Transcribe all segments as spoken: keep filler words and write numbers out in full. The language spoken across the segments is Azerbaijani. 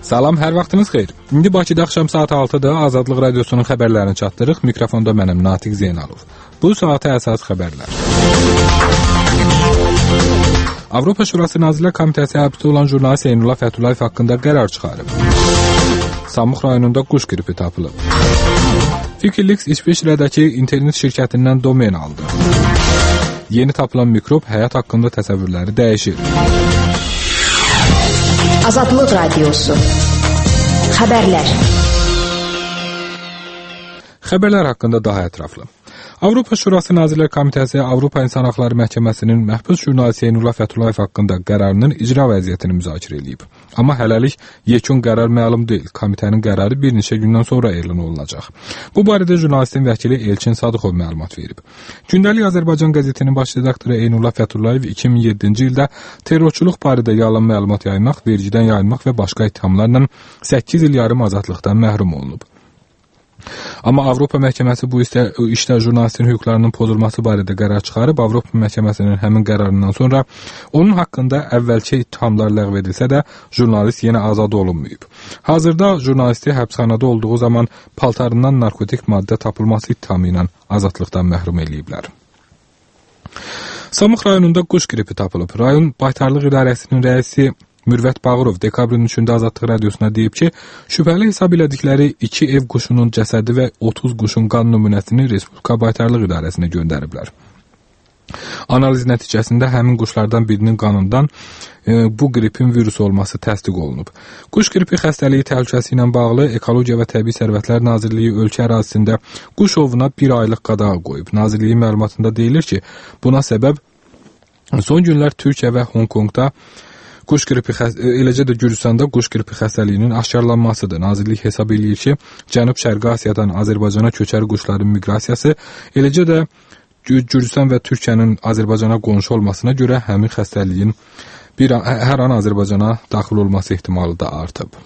Salam, hər vaxtınız xeyir. İndi Bakıda axşam saat altıda Azadlıq Radiosunun xəbərlərini çatdırıq. Mikrofonda mənim Natiq Zeynalov. Bu saata əsas xəbərlər. Avropa Şurası Nazirlər Komitəsi həbsdə olan jurnalist Eynullah Fətulayev haqqında qərar çıxarıb. Samux rayonunda quş qripi tapılıb. Wikileaks İsveçrədəki internet şirkətindən domen aldı. Yeni tapılan mikrob həyat haqqında təsəvvürləri dəyişir. Azadlıq Radiosu. Xəbərlər. Xəbərlər haqqında daha ətraflı. Avropa Şurası Nazirlər Komitəsi Avropa İnsan Haqları Məhkəməsinin məhbus jurnalist Eynullah Fətulayev haqqında qərarının icra vəziyyətini müzakirə edib. Amma hələlik yekun qərar məlum deyil. Komitənin qərarı bir neçə gündən sonra elan olunacaq. Bu barədə jurnalistin vəkili Elçin Sadıxov məlumat verib. Gündəlik Azərbaycan qəzetinin baş redaktoru Eynullah Fətulayev iki min yeddinci ildə terrorçuluq barədə yalan məlumat yaymaq, vergidən yayınmaq və başqa ittihamlarla səkkiz il yarım azadlıqdan məhrum olunub. Amma Avropa Məhkəməsi bu işdə, işdə jurnalistin hüquqlarının pozulması barədə qərar çıxarıb. Avropa Məhkəməsinin həmin qərarından sonra onun haqqında əvvəlki ittihamlar ləğv edilsə də jurnalist yenə azad olunmayıb. Hazırda jurnalisti həbsxanada olduğu zaman paltarından narkotik maddə tapılması ittihamı ilə azadlıqdan məhrum eləyiblər. Samux rayonunda quş qripi tapılıb. Rayon Baytarlıq İdarəsinin rəisi Mürvət Bağırov dekabrın üçündə Azadlıq Radiosuna deyib ki, şübhəli hesab elədikləri iki ev quşunun cəsədi və otuz quşun qan nümunəsini Respublika Baytarlıq İdarəsinə göndəriblər. Analiz nəticəsində həmin quşlardan birinin qanından e, bu qripin virus olması təsdiq olunub. Quş qripi xəstəliyi təhlükəsi ilə bağlı Ekologiya və Təbii Sərvətlər Nazirliyi ölkə ərazisində quş ovuna bir aylıq qadağa qoyub. Nazirliyin məlumatında deyilir ki, buna səbəb son günlər Türkiyə və Hong Kongda Quş qripi, eləcə də Gürcüstanda quş qripi xəstəliyinin aşkarlanmasıdır. Nazirlik hesab edir ki, Cənub-Şərqi Asiyadan Azərbaycana köçəri quşların miqrasiyası, eləcə də Gürcüstan və Türkiyənin Azərbaycana qonşu olmasına görə həmin xəstəliyin bir an, hər an Azərbaycana daxil olması ehtimalı da artıb.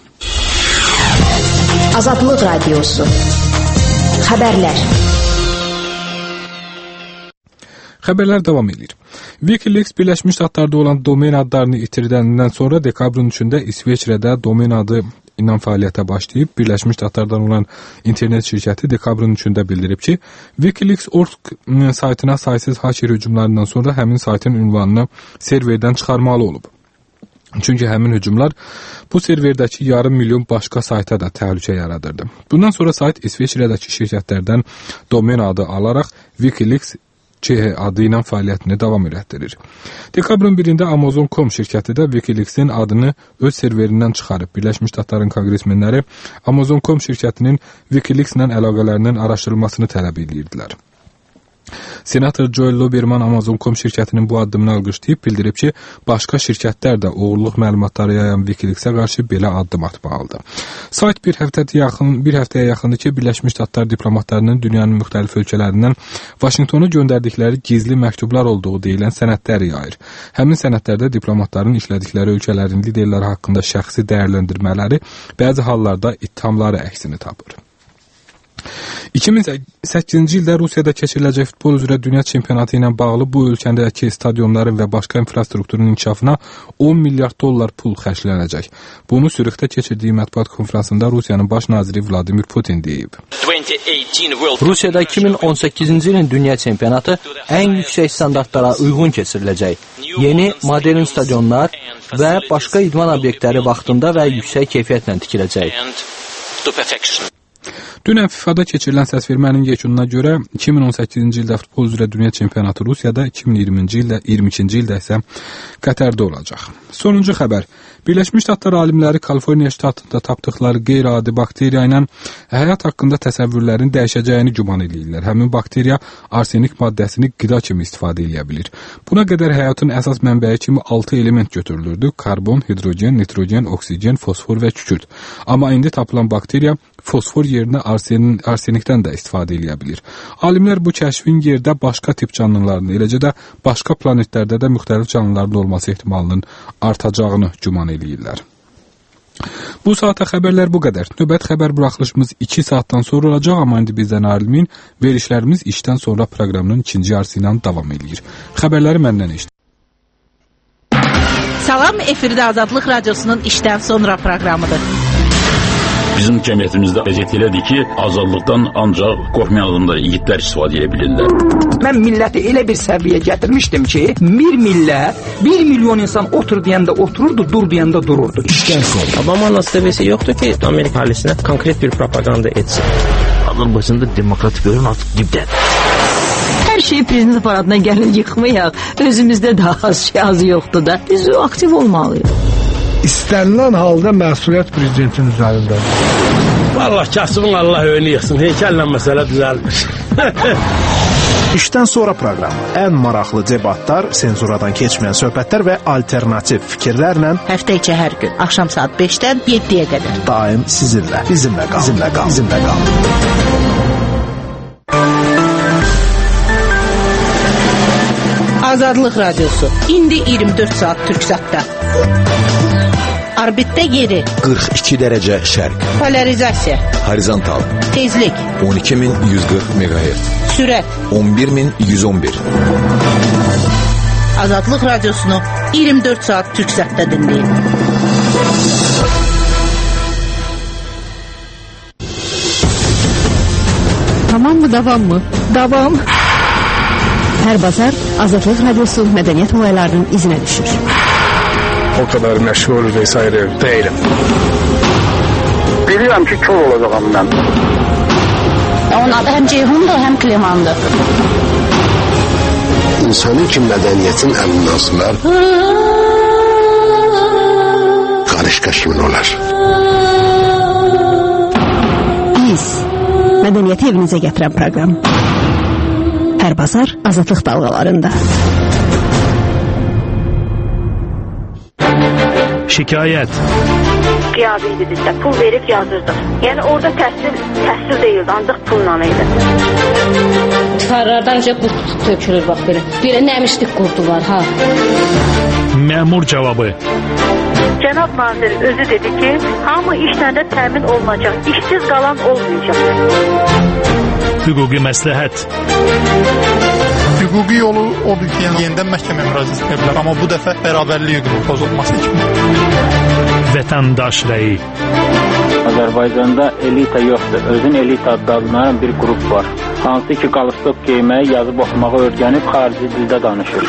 Azadlıq Radiosu. Xəbərlər. Xəbərlər davam edir. Wikileaks Birləşmiş Ştatlarda olan domen adlarını itirdəndən sonra dekabrın üçündə İsveçrədə domen adı ilə fəaliyyətə başlayıb. Birləşmiş Ştatlardan olan internet şirkəti dekabrın üçündə bildirib ki, Wikileaks nöqtə org saytına saysız hacker hücumlarından sonra həmin saytın ünvanını serverdən çıxarmalı olub. Çünki həmin hücumlar bu serverdəki yarım milyon başqa sayta da təhlükə yaradırdı. Bundan sonra sayt İsveçrədəki şirkətlərdən domen adı alaraq Wikileaks adı ilə fəaliyyətini davam etdirir. Dekabrın birində Amazon nöqtə com şirkəti də Wikileaksin adını öz serverindən çıxarıb. Birləşmiş Ştatların konqresmenləri Amazon nöqtə com şirkətinin Wikileakslə əlaqələrinin araşdırılmasını tələb edirdilər. Senator Joel Lieberman Amazon nöqtə com şirkətinin bu addımını alqışlayıb bildirib ki, başqa şirkətlər də oğurluq məlumatları yayan Wikileaksə qarşı belə addım atmalıdır. Sayt bir həftəyə yaxın, bir həftəyə yaxındır ki, Birləşmiş Ştatlar diplomatlarının dünyanın müxtəlif ölkələrindən Vaşinqtona göndərdikləri gizli məktublar olduğu deyilən sənədləri yayır. Həmin sənədlərdə diplomatların işlədikləri ölkələrin liderləri haqqında şəxsi dəyərləndirmələri bəzi hallarda ittihamları əksini tapır. iki min səkkizinci ildə Rusiyada keçiriləcək futbol üzrə dünya çempionatı ilə bağlı bu ölkədəki stadionların və başqa infrastrukturun inkişafına on milyard dollar pul xərclənəcək. Bunu Sürixdə keçirdiyi mətbuat konfransında Rusiyanın baş naziri Vladimir Putin deyib. Rusiyada iki min on səkkizinci ilin dünya çempionatı ən yüksək standartlara uyğun keçiriləcək. Yeni modern stadionlar və başqa idman obyektləri vaxtında və yüksək keyfiyyətlə tikiləcək. Dünən FIFA'da keçirilən səsvermənin yekununa görə iki min on səkkizinci ildə futbol üzrə dünya çempionatı Rusiyada, iki min iyirminci ildə, iyirmi ikinci ildə isə Qətərdə olacaq. Sonuncu xəbər. Birləşmiş Ştatlar alimləri Kaliforniya ştatında tapdıqları qeyri-adi bakteriya ilə həyat haqqında təsəvvürlərin dəyişəcəyini güman edirlər. Həmin bakteriya arsenik maddəsini qida kimi istifadə edə bilir. Buna qədər həyatın əsas mənbəyi kimi altı element götürülürdü: karbon, hidrogen, nitrogen, oksigen, fosfor və kükürt. Amma indi tapılan bakteriya fosfor yerinə arsenin, arsenikdən də istifadə edə bilir. Alimlər bu kəşfin yerdə başqa tip canlıların, eləcə də başqa planetlərdə də müxtəlif canlıların olması ehtimalının artacağını güman edirlər. Bu saata xəbərlər bu qədər. Növbət xəbər buraxılışımız iki saatdan sonra olacaq, amma indi bizdən ayrılmayın. Verişlərimiz işdən sonra proqramının ikinci yarısı ilə davam edir. Xəbərləri məndən eşidin. Salam, efirdə Azadlıq Radiosunun işdən sonra proqramıdır. Bizim cəmiyyətimizdə vəziyyət elədir ki, azadlıqdan ancaq qorxmayan adamlar, yiğitlər istifadə edə bilirlər. Mən milləti elə bir səviyyəyə gətirmişdim ki, bir millət, bir milyon insan otur deyəndə otururdu, dur deyəndə dururdu. İşdən sonra. Obama nasibesi yoktu ki, Amerika ailesine konkret bir propaganda etsin. Azərbaycanda demokratik görün artıq dibdədir. Hər şey prezident aparatına gəlin yıxmayaq. Özümüzdə daha az şey az yoxdur da. Biz aktiv olmalıyıq. İstənilən halda məsuliyyət prezidentin üzərindədir. Vallahi kasıbın Allah önünü yıxsın. Heykəllə məsələ düzəlmiş. İşdən sonra proqramı. Ən maraqlı debatlar, senzuradan keçməyən söhbətlər və alternativ fikirlərlə həftə içi hər gün axşam saat beşdən yeddiyə qədər daim sizinlə. Bizimlə qal. Bizimlə qal. Bizimlə qal. Azadlıq Radiosu. İndi iyirmi dörd saat Türksatda. Orbitdə yeri. qırx iki dərəcə şərq. Polarizasiya. Horizontal. Tezlik. on iki min yüz qırx meqahertz. Sürət. on bir min yüz on bir. Azadlıq Radiosunu iyirmi dörd saat Türksatda dinləyin. Tamam mı, davam mı? Davam. Hər bazar Azadlıq Radiosu mədəniyyət olaylarının izinə düşür. O kadar məşğul vesaire değilim. Bilirəm ki, kör olacağım mən. Onun adı həm Ceyhundur, həm Klimandır. İnsani ki, mədəniyyətin əminasılar qarışqa kimin olar? Biz mədəniyyəti evinizə gətirən proqram. Hər bazar Azadlıq dalğalarında. Şikayət. Qiyabiydi bizdə, pul verib yazırdıq. Yəni orada təhsil, təhsil deyildi, ancaq pulla idi. Divarlardanca qurt tökülür, bax belə. Belə nəmişlik qurdu var, ha. Məmur cavabı. Cənab nazir özü dedi ki, hamı işlərdə təmin olunacaq, işsiz qalan olmayacaq. Hüquqi məsləhət. Hüquqi yolu odur ki, yəni yenidən məhkəməyə müraciət edə bilər, amma bu dəfə bərabərlik hüququnun pozulması kimi. Vətəndaş rəyi. Azərbaycanda elita yoxdur. Özün elita adlanan bir qrup var. Hansı ki, qalstok geyməyi, yazıb oxumağı öyrənib xarici dildə danışır.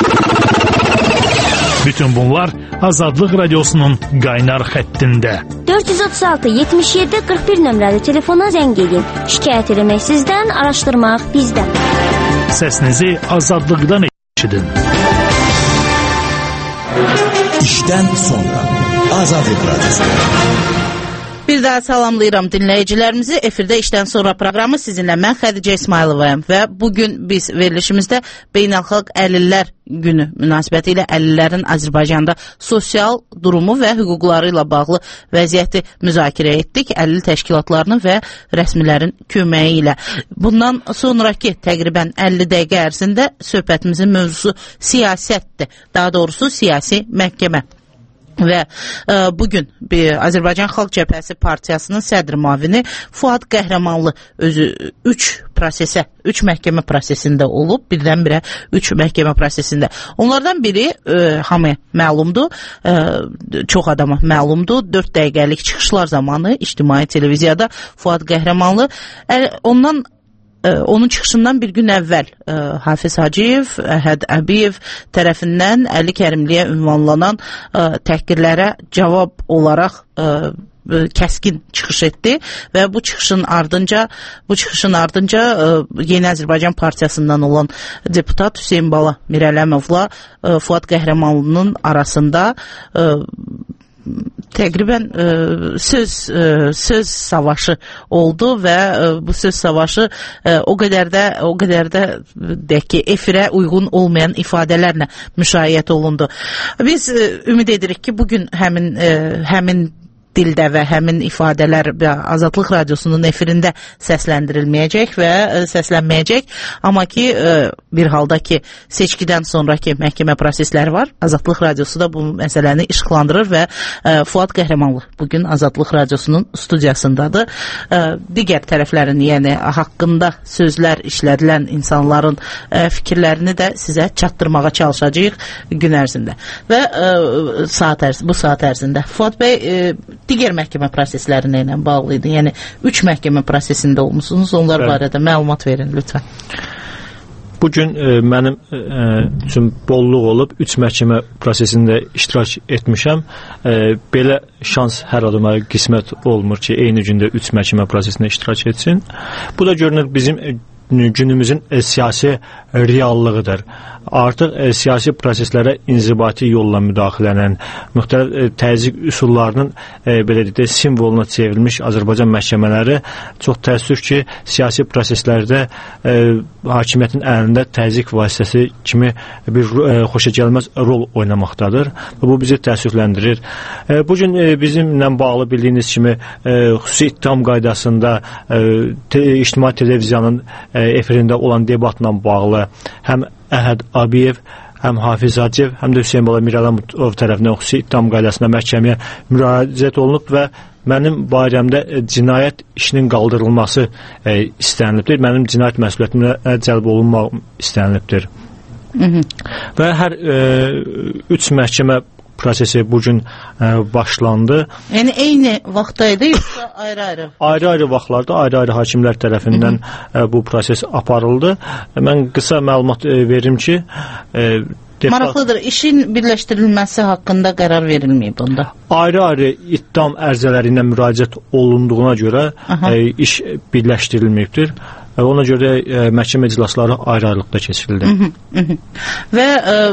Bütün bunlar Azadlıq Radiosunun qaynar xəttində. dörd yüz otuz altı yetmiş yeddi qırx bir nömrəli telefona zəng edin. Şikayət eləmək sizdən, araşdırmaq bizdən. Səsinizi azadlıqdan eşidin. İşdən sonra Azadlıq Radiosu. Bir daha salamlayıram dinləyicilərimizi. Efirdə işdən sonra proqramı sizinlə mən Xədicə İsmayılovayam və bugün biz verilişimizdə Beynəlxalq Əlillər Günü münasibəti ilə əlillərin Azərbaycanda sosial durumu və hüquqları ilə bağlı vəziyyəti müzakirə etdik. Əlil təşkilatlarının və rəsmilərin köməyi ilə. Bundan sonraki təqribən əlli dəqiqə ərzində söhbətimizin mövzusu siyasətdir. Daha doğrusu siyasi məhkəmə. Və e, bugün bir Azərbaycan Xalq Cəbhəsi Partiyasının sədr müavini Fuad Qəhrəmanlı özü üç prosesə, üç məhkəmə prosesində olub, birdən-birə üç məhkəmə prosesində. Onlardan biri e, hamıya məlumdur, e, çox adama məlumdur. dörd dəqiqəlik çıxışlar zamanı ictimai televiziyada Fuad Qəhrəmanlı e, ondan onun çıxışından bir gün əvvəl ə, Hafiz Hacıyev, Əhəd Əbiyev tərəfindən Əli Kərimliyə ünvanlanan ə, təhqirlərə cavab olaraq ə, kəskin çıxış etdi və bu çıxışın ardınca bu çıxışın ardınca ə, Yeni Azərbaycan Partiyasından olan deputat Hüseyn Bala Mirələmovla ə, Fuad Qəhrəmanlının arasında ə, təqribən ə, söz ə, söz savaşı oldu və ə, bu söz savaşı ə, o qədər də o qədər də deyək ki, efirə uyğun olmayan ifadələrlə müşayiət olundu. Biz ə, ümid edirik ki, bugün həmin ə, həmin dildə və həmin ifadələr Azadlıq Radiosunun efirində səsləndirilməyəcək və ə, səslənməyəcək. Amma ki, ə, bir halda ki, seçkidən sonraki məhkəmə prosesləri var. Azadlıq Radiosu da bu məsələni işıqlandırır və ə, Fuad Qəhrəmanlı bugün Azadlıq Radiosunun studiyasındadır. Ə, digər tərəflərin, yəni haqqında sözlər işlədilən insanların ə, fikirlərini də sizə çatdırmağa çalışacağıq gün ərzində və ə, saat ərz, bu saat ərzində. Fuad bəy, ə, digər məhkəmə proseslərinə ilə bağlı idi. Yəni üç məhkəmə prosesində olmusunuz. Onlar Bəli. barədə məlumat verin lütfən. Bugün e, mənim e, üçün bolluq olub üç məhkəmə prosesində iştirak etmişəm. E, belə şans hər adama qismət olmur ki, eyni gündə üç məhkəmə prosesində iştirak etsin. Bu da görünür bizim e, günümüzün e, siyasi reallığıdır. Artıq e, siyasi proseslərə inzibati yolla müdaxilənən, müxtəlif e, təzyiq üsullarının e, belə deyək, simvoluna çevrilmiş Azərbaycan məhkəmələri çox təəssüf ki, siyasi proseslərdə e, hakimiyyətin əlində təzyiq vasitəsi kimi bir e, xoşagəlməz rol oynamaqdadır və bu bizi təəssüfləndirir. E, bugün e, bizimlə bağlı bildiyiniz kimi e, xüsusi ittiham qaydasında e, te, ictimai televiziyanın e, efirində olan debatla bağlı həm Əhəd Abiyev, həm Hafiz Hacıyev, həm də Hüseyin Bala Miradamov tərəfindən xüsusi ittiham qaydasında məhkəməyə müraciət olunub və mənim barəmdə cinayət işinin qaldırılması e, istənilibdir. Mənim cinayət məsuliyyətimə cəlb olunmaq istənilibdir. Hı -hı. Və hər e, üç məhkəmə prosesi bugün e, başlandı. Yəni eyni vaxtdaydı yoxsa ayrı-ayrı? Ayrı-ayrı vaxtlarda ayrı-ayrı hakimlər tərəfindən e, bu proses aparıldı. E, mən qısa məlumat e, verim ki, e, deputat... Maraqlıdır. İşin birləşdirilməsi haqqında qərar verilməyib onda. Ayrı-ayrı ittiham ərizələri ilə müraciət olunduğuna görə e, iş birləşdirilməyibdir. E, ona görə e, məhkəmə iclasları ayrı-ayrılıqda keçirildi. Hı -hı, hı -hı. Və e,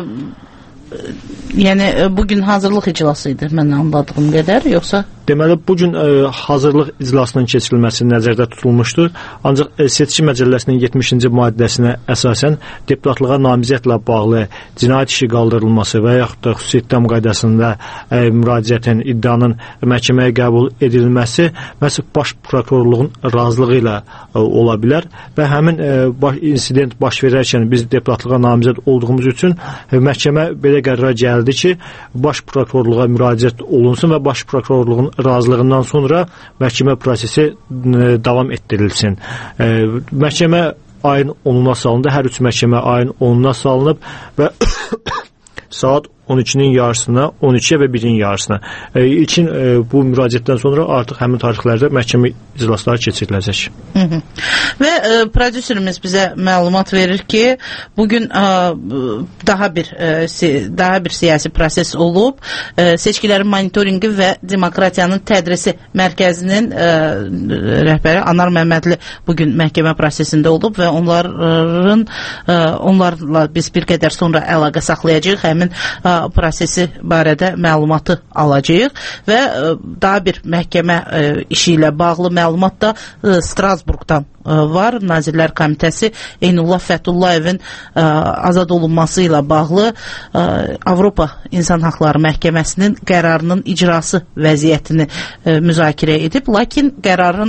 yəni bugün hazırlıq iclası idi mən anladığım qədər, yoxsa? Deməli, bugün e, hazırlıq iclasının keçirilməsi nəzərdə tutulmuşdur. Ancaq e, seçki məcəlləsinin yetmişinci maddəsinə əsasən deputatlığa namizədlə bağlı cinayət işi qaldırılması və yaxud da xüsusi ittiham qaydasında e, müraciətin, iddianın məhkəməyə qəbul edilməsi məhz baş prokurorluğun razılığı ilə e, ola bilər və həmin e, baş, insident baş verərkən biz deputatlığa namizəd olduğumuz üçün e, məhkəmə belə qərara gəldi ki, baş prokurorluğa müraciət olunsun və baş prokurorluğun razılığından sonra məhkəmə prosesi e, davam etdirilsin. E, məhkəmə ayın onuna salındı. Hər üç məhkəmə ayın onuna salınıb və saat on ikinin yarısına, on ikiyə və birin yarısına. E, ilkin e, bu müraciətdən sonra artıq həmin tarixlərdə məhkəmə iclasları keçiriləcək. Hı -hı. Və e, prodüserimiz bizə məlumat verir ki, bugün e, daha bir e, si, daha bir siyasi proses olub. E, seçkilərin monitorinqi və demokratiyanın tədrisi mərkəzinin e, rəhbəri Anar Məmmədli bugün məhkəmə prosesində olub və onların e, onlarla biz bir qədər sonra əlaqə saxlayacağıq. Həmin e, prosesi barədə məlumatı alacağıq və daha bir məhkəmə işi ilə bağlı məlumat da Strasburqdan var. Nazirlər Komitəsi Eynullah Fətullayevin azad olunması ilə bağlı Avropa İnsan Haqları Məhkəməsinin qərarının icrası vəziyyətini müzakirə edib, lakin qərarın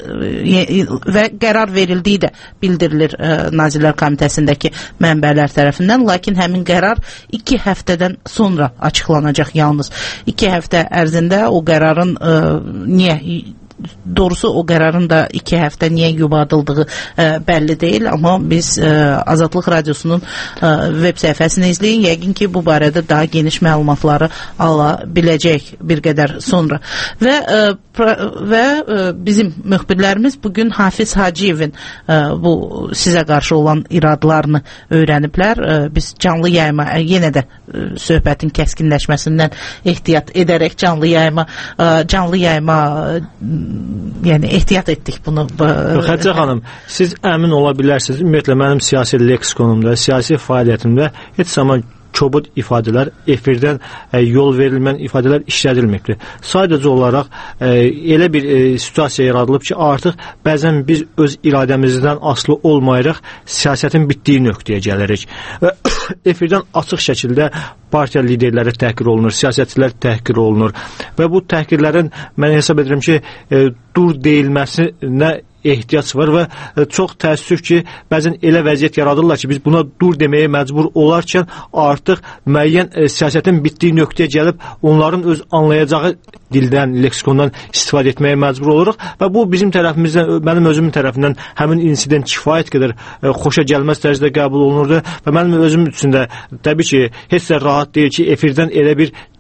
və qərar verildiyi də bildirilir e, Nazirlər Komitəsindəki mənbələr tərəfindən, lakin həmin qərar iki həftədən sonra açıqlanacaq yalnız. İki həftə ərzində o qərarın e, niyə doğrusu o qərarın da iki həftə niyə yubadıldığı e, bəlli deyil, amma biz e, Azadlıq Radiosunun e, web səhifəsini izləyin, yəqin ki bu barədə daha geniş məlumatları ala biləcək bir qədər sonra. Və e, pra, və e, bizim müxbirlərimiz bugün Hafiz Hacıyevin e, bu sizə qarşı olan iradlarını öyrəniblər. E, biz canlı yayma e, yenə də e, söhbətin kəskinləşməsindən ehtiyat edərək canlı yayma e, canlı yayma e, yəni ehtiyat etdik bunu. Xədicə xanım, siz əmin ola bilərsiniz, ümumiyyətlə mənim siyasi leksikonumda, siyasi fəaliyyətimdə heç zaman kobud ifadələr, efirdən e, yol verilmən ifadələr işlədilməkdir. Sadəcə olaraq e, elə bir e, situasiya yaradılıb ki, artıq bəzən biz öz iradəmizdən asılı olmayaraq siyasətin bitdiyi nöqtəyə gəlirik. Və efirdən açıq şəkildə partiya liderləri təhqir olunur, siyasətçilər təhqir olunur və bu təhqirlərin mən hesab edirəm ki, e, dur deyilməsinə ehtiyac var və çox təəssüf ki, bəzən elə vəziyyət yaradırlar ki, biz buna dur deməyə məcbur olarkən artıq müəyyən e, siyasətin bitdiyi nöqtəyə gəlib onların öz anlayacağı dildən, leksikondan istifadə etməyə məcbur oluruq və bu bizim tərəfimizdən, mənim özümün tərəfindən həmin insident kifayət qədər e, xoşa gəlməz tərzdə qəbul olunurdu və mənim özüm üçün də təbii ki, heç də rahat deyil ki, efirdən elə bir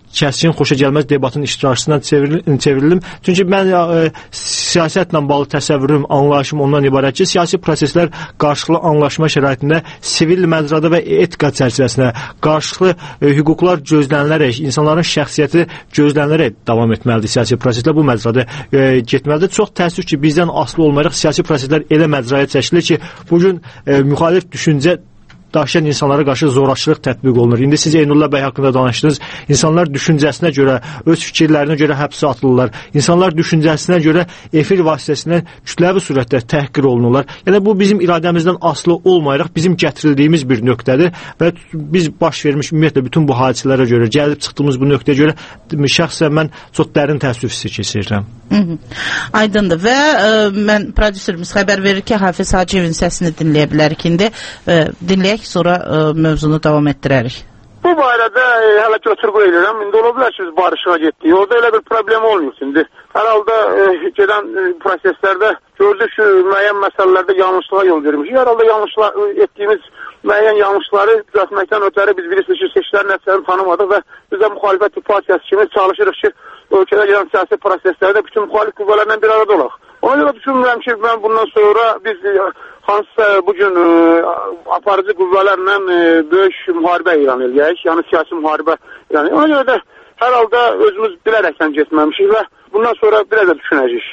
kəskin xoşagəlməz debatın iştirakçısından çevrildim. Çünki mən e, siyasətlə bağlı təsəvvürüm, anlayışım ondan ibarət ki, siyasi proseslər qarşılıqlı anlaşma şəraitində sivil məcrada və etika çərçivəsində qarşılıqlı e, hüquqlar gözlənilərək, insanların şəxsiyyəti gözlənilərək davam etməlidir. Siyasi proseslər bu məcrada e, getməlidir. Çox təəssüf ki, bizdən asılı olmayaraq siyasi proseslər elə məcraya çəkilir ki, bugün e, müxalif düşüncə daşıyan insanlara qarşı zorakılıq tətbiq olunur. İndi siz Eynullah bəy haqqında danışdınız. İnsanlar düşüncəsinə görə, öz fikirlərinə görə həbsə atılırlar. İnsanlar düşüncəsinə görə efir vasitəsilə kütləvi surətdə təhqir olunurlar. Yəni bu bizim iradəmizdən asılı olmayaraq bizim gətirildiyimiz bir nöqtədir və biz baş vermiş ümumiyyətlə bütün bu hadisələrə görə, gəlib çıxdığımız bu nöqtəyə görə şəxsən mən çox dərin təəssüf hissi keçirirəm. Aydındır və ə, mən prodüserimiz xəbər verir ki, Hafiz Hacıyevin səsini dinləyə bilərik indi. Ə, dinləyək, sonra ə, mövzunu davam etdirərik. Bu barədə e, hələ götür-qoy edirəm. İndi ola bilər ki, biz barışığa getdik. Orada elə bir problem olmuyor şimdi. Hər halda e, gedən e, proseslərdə gördük ki, müəyyən məsələlərdə yanlışlığa yol vermişik. Hər halda yanlışlar etdiyimiz müəyyən yanlışları düzəltməkdən ötəri biz bilirsiniz ki, seçkilərin nəticələrini tanımadıq və biz də müxalifət partiyası kimi çalışırıq ki, ölkədə gedən siyasi proseslərdə bütün müxalif qüvvələrlə bir arada olaq. Ona görə düşünmürəm ki, mən bundan sonra biz hansısa bugün e, aparıcı qüvvələrlə e, böyük müharibə ilan eləyək, yəni siyasi müharibə ilan eləyək. Ona görə də hər halda özümüz bilərəkdən getməmişik və bundan sonra biraz da düşünəcəyik.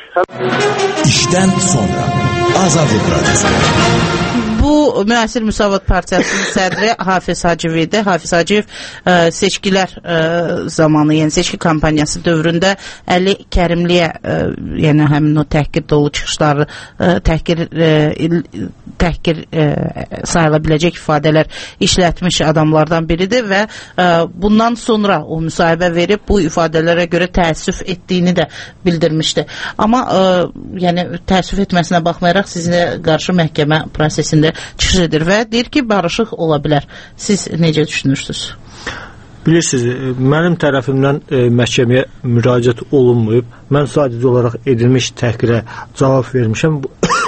İşdən sonra Azadlıq Radyosu. Bu Müasir Müsavat Partiyasının sədri Hafiz Hacıyev idi. Hafiz Hacıyev ə, seçkilər ə, zamanı, yəni seçki kampaniyası dövründə Əli Kərimliyə, ə, yəni həmin o təhqir dolu çıxışları, ə, təhqir, ə, təhqir ə, sayıla biləcək ifadələr işlətmiş adamlardan biridir və ə, bundan sonra o müsahibə verib bu ifadələrə görə təəssüf etdiyini də bildirmişdi. Amma ə, yəni təəssüf etməsinə baxmayaraq sizinə qarşı məhkəmə prosesində çıxış edir və deyir ki, barışıq ola bilər. Siz necə düşünürsünüz? Bilirsiniz, mənim tərəfimdən e, məhkəməyə müraciət olunmayıb. Mən sadəcə olaraq edilmiş təhqirə cavab vermişəm.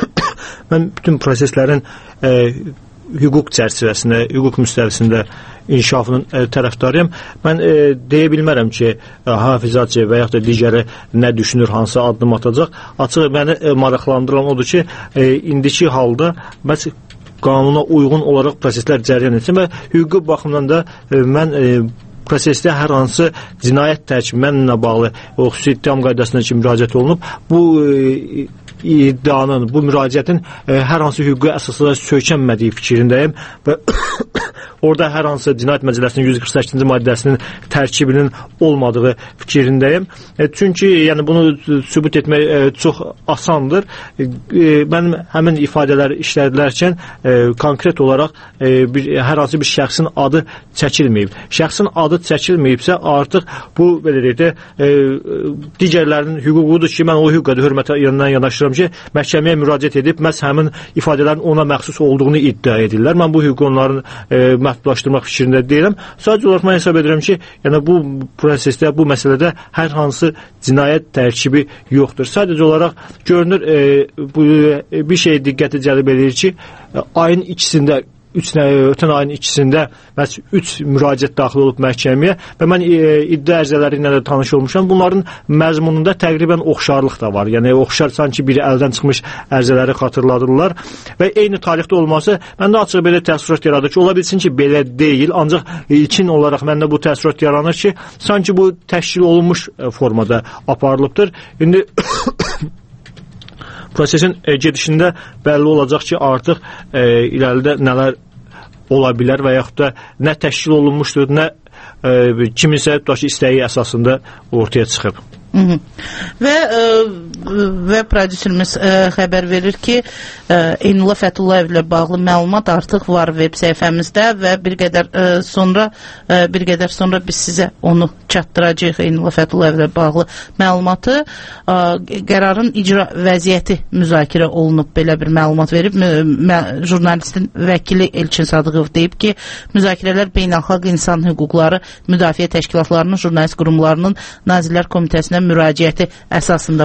Mən bütün proseslərin e, hüquq çərçivəsində, hüquq müstəvisində inkişafının e, tərəfdarıyam. Mən e, deyə bilmərəm ki, e, Hafiz Hacıyev və yaxud da digəri nə düşünür, hansı addım atacaq. Açıq məni e, maraqlandıran odur ki, e, indiki halda bəs qanuna uyğun olaraq proseslər cərəyan etsin və hüquqi baxımdan da e, mən e, prosesdə hər hansı cinayət tərkibinə bağlı o xüsusi ittiham qaydasına ki, müraciət olunub. Bu e, iddianın, bu müraciətin e, hər hansı hüquqi əsaslara söykənmədiyi fikrindəyim və orada hər hansı cinayət məcəlləsinin yüz qırx səkkizinci maddəsinin tərkibinin olmadığı fikrindəyim. E, çünki yəni bunu sübut etmək e, çox asandır. E, mən həmin ifadələri işlədilərkən e, konkret olaraq e, bir, hər hansı bir şəxsin adı çəkilməyib. Şəxsin adı çəkilməyibsə artıq bu belə deyək də e, digərlərinin hüququdur ki, mən o hüquqa da hörmətə yanından yanaşıram ki, məhkəməyə müraciət edib məhz həmin ifadələrin ona məxsus olduğunu iddia edirlər. Mən bu hüququ onların e, məhdudlaşdırmaq fikrində deyirəm. Sadəcə olaraq mən hesab edirəm ki, yəni bu prosesdə, bu məsələdə hər hansı cinayət tərkibi yoxdur. Sadəcə olaraq görünür, e, bu, e, bir şey diqqəti cəlb edir ki, e, ayın ikisində Üç, ötən ayın ikisində məhz üç müraciət daxil olub məhkəməyə və mən e, iddia ərizələri ilə də tanış olmuşam. Bunların məzmununda təqribən oxşarlıq da var. Yəni oxşar, sanki biri əldən çıxmış ərizələri xatırladırlar və eyni tarixdə olması məndə açıq belə təəssürat yaradır ki, ola bilsin ki, belə deyil, ancaq ilkin olaraq məndə bu təəssürat yaranır ki, sanki bu təşkil olunmuş formada aparılıbdır. İndi prosesin e, gedişində bəlli olacaq ki, artıq e, irəlidə nələr ola bilər və yaxud da nə təşkil olunmuşdur, nə e, kiminsə tutaq ki, istəyi əsasında ortaya çıxıb. Hı -hı. Və ə, və prodüserimiz ə, xəbər verir ki, ə, Eynullah Fəthullayev ilə bağlı məlumat artıq var veb səhifəmizdə və bir qədər ə, sonra ə, bir qədər sonra biz sizə onu çatdıracağıq. Eynullah Fəthullayev ilə bağlı məlumatı, ə, qərarın icra vəziyyəti müzakirə olunub, belə bir məlumat verib. Mə, jurnalistin vəkili Elçin Sadıqov deyib ki, müzakirələr beynəlxalq insan hüquqları müdafiə təşkilatlarının, jurnalist qurumlarının Nazirlər Komitəsinə müraciəti əsasında baş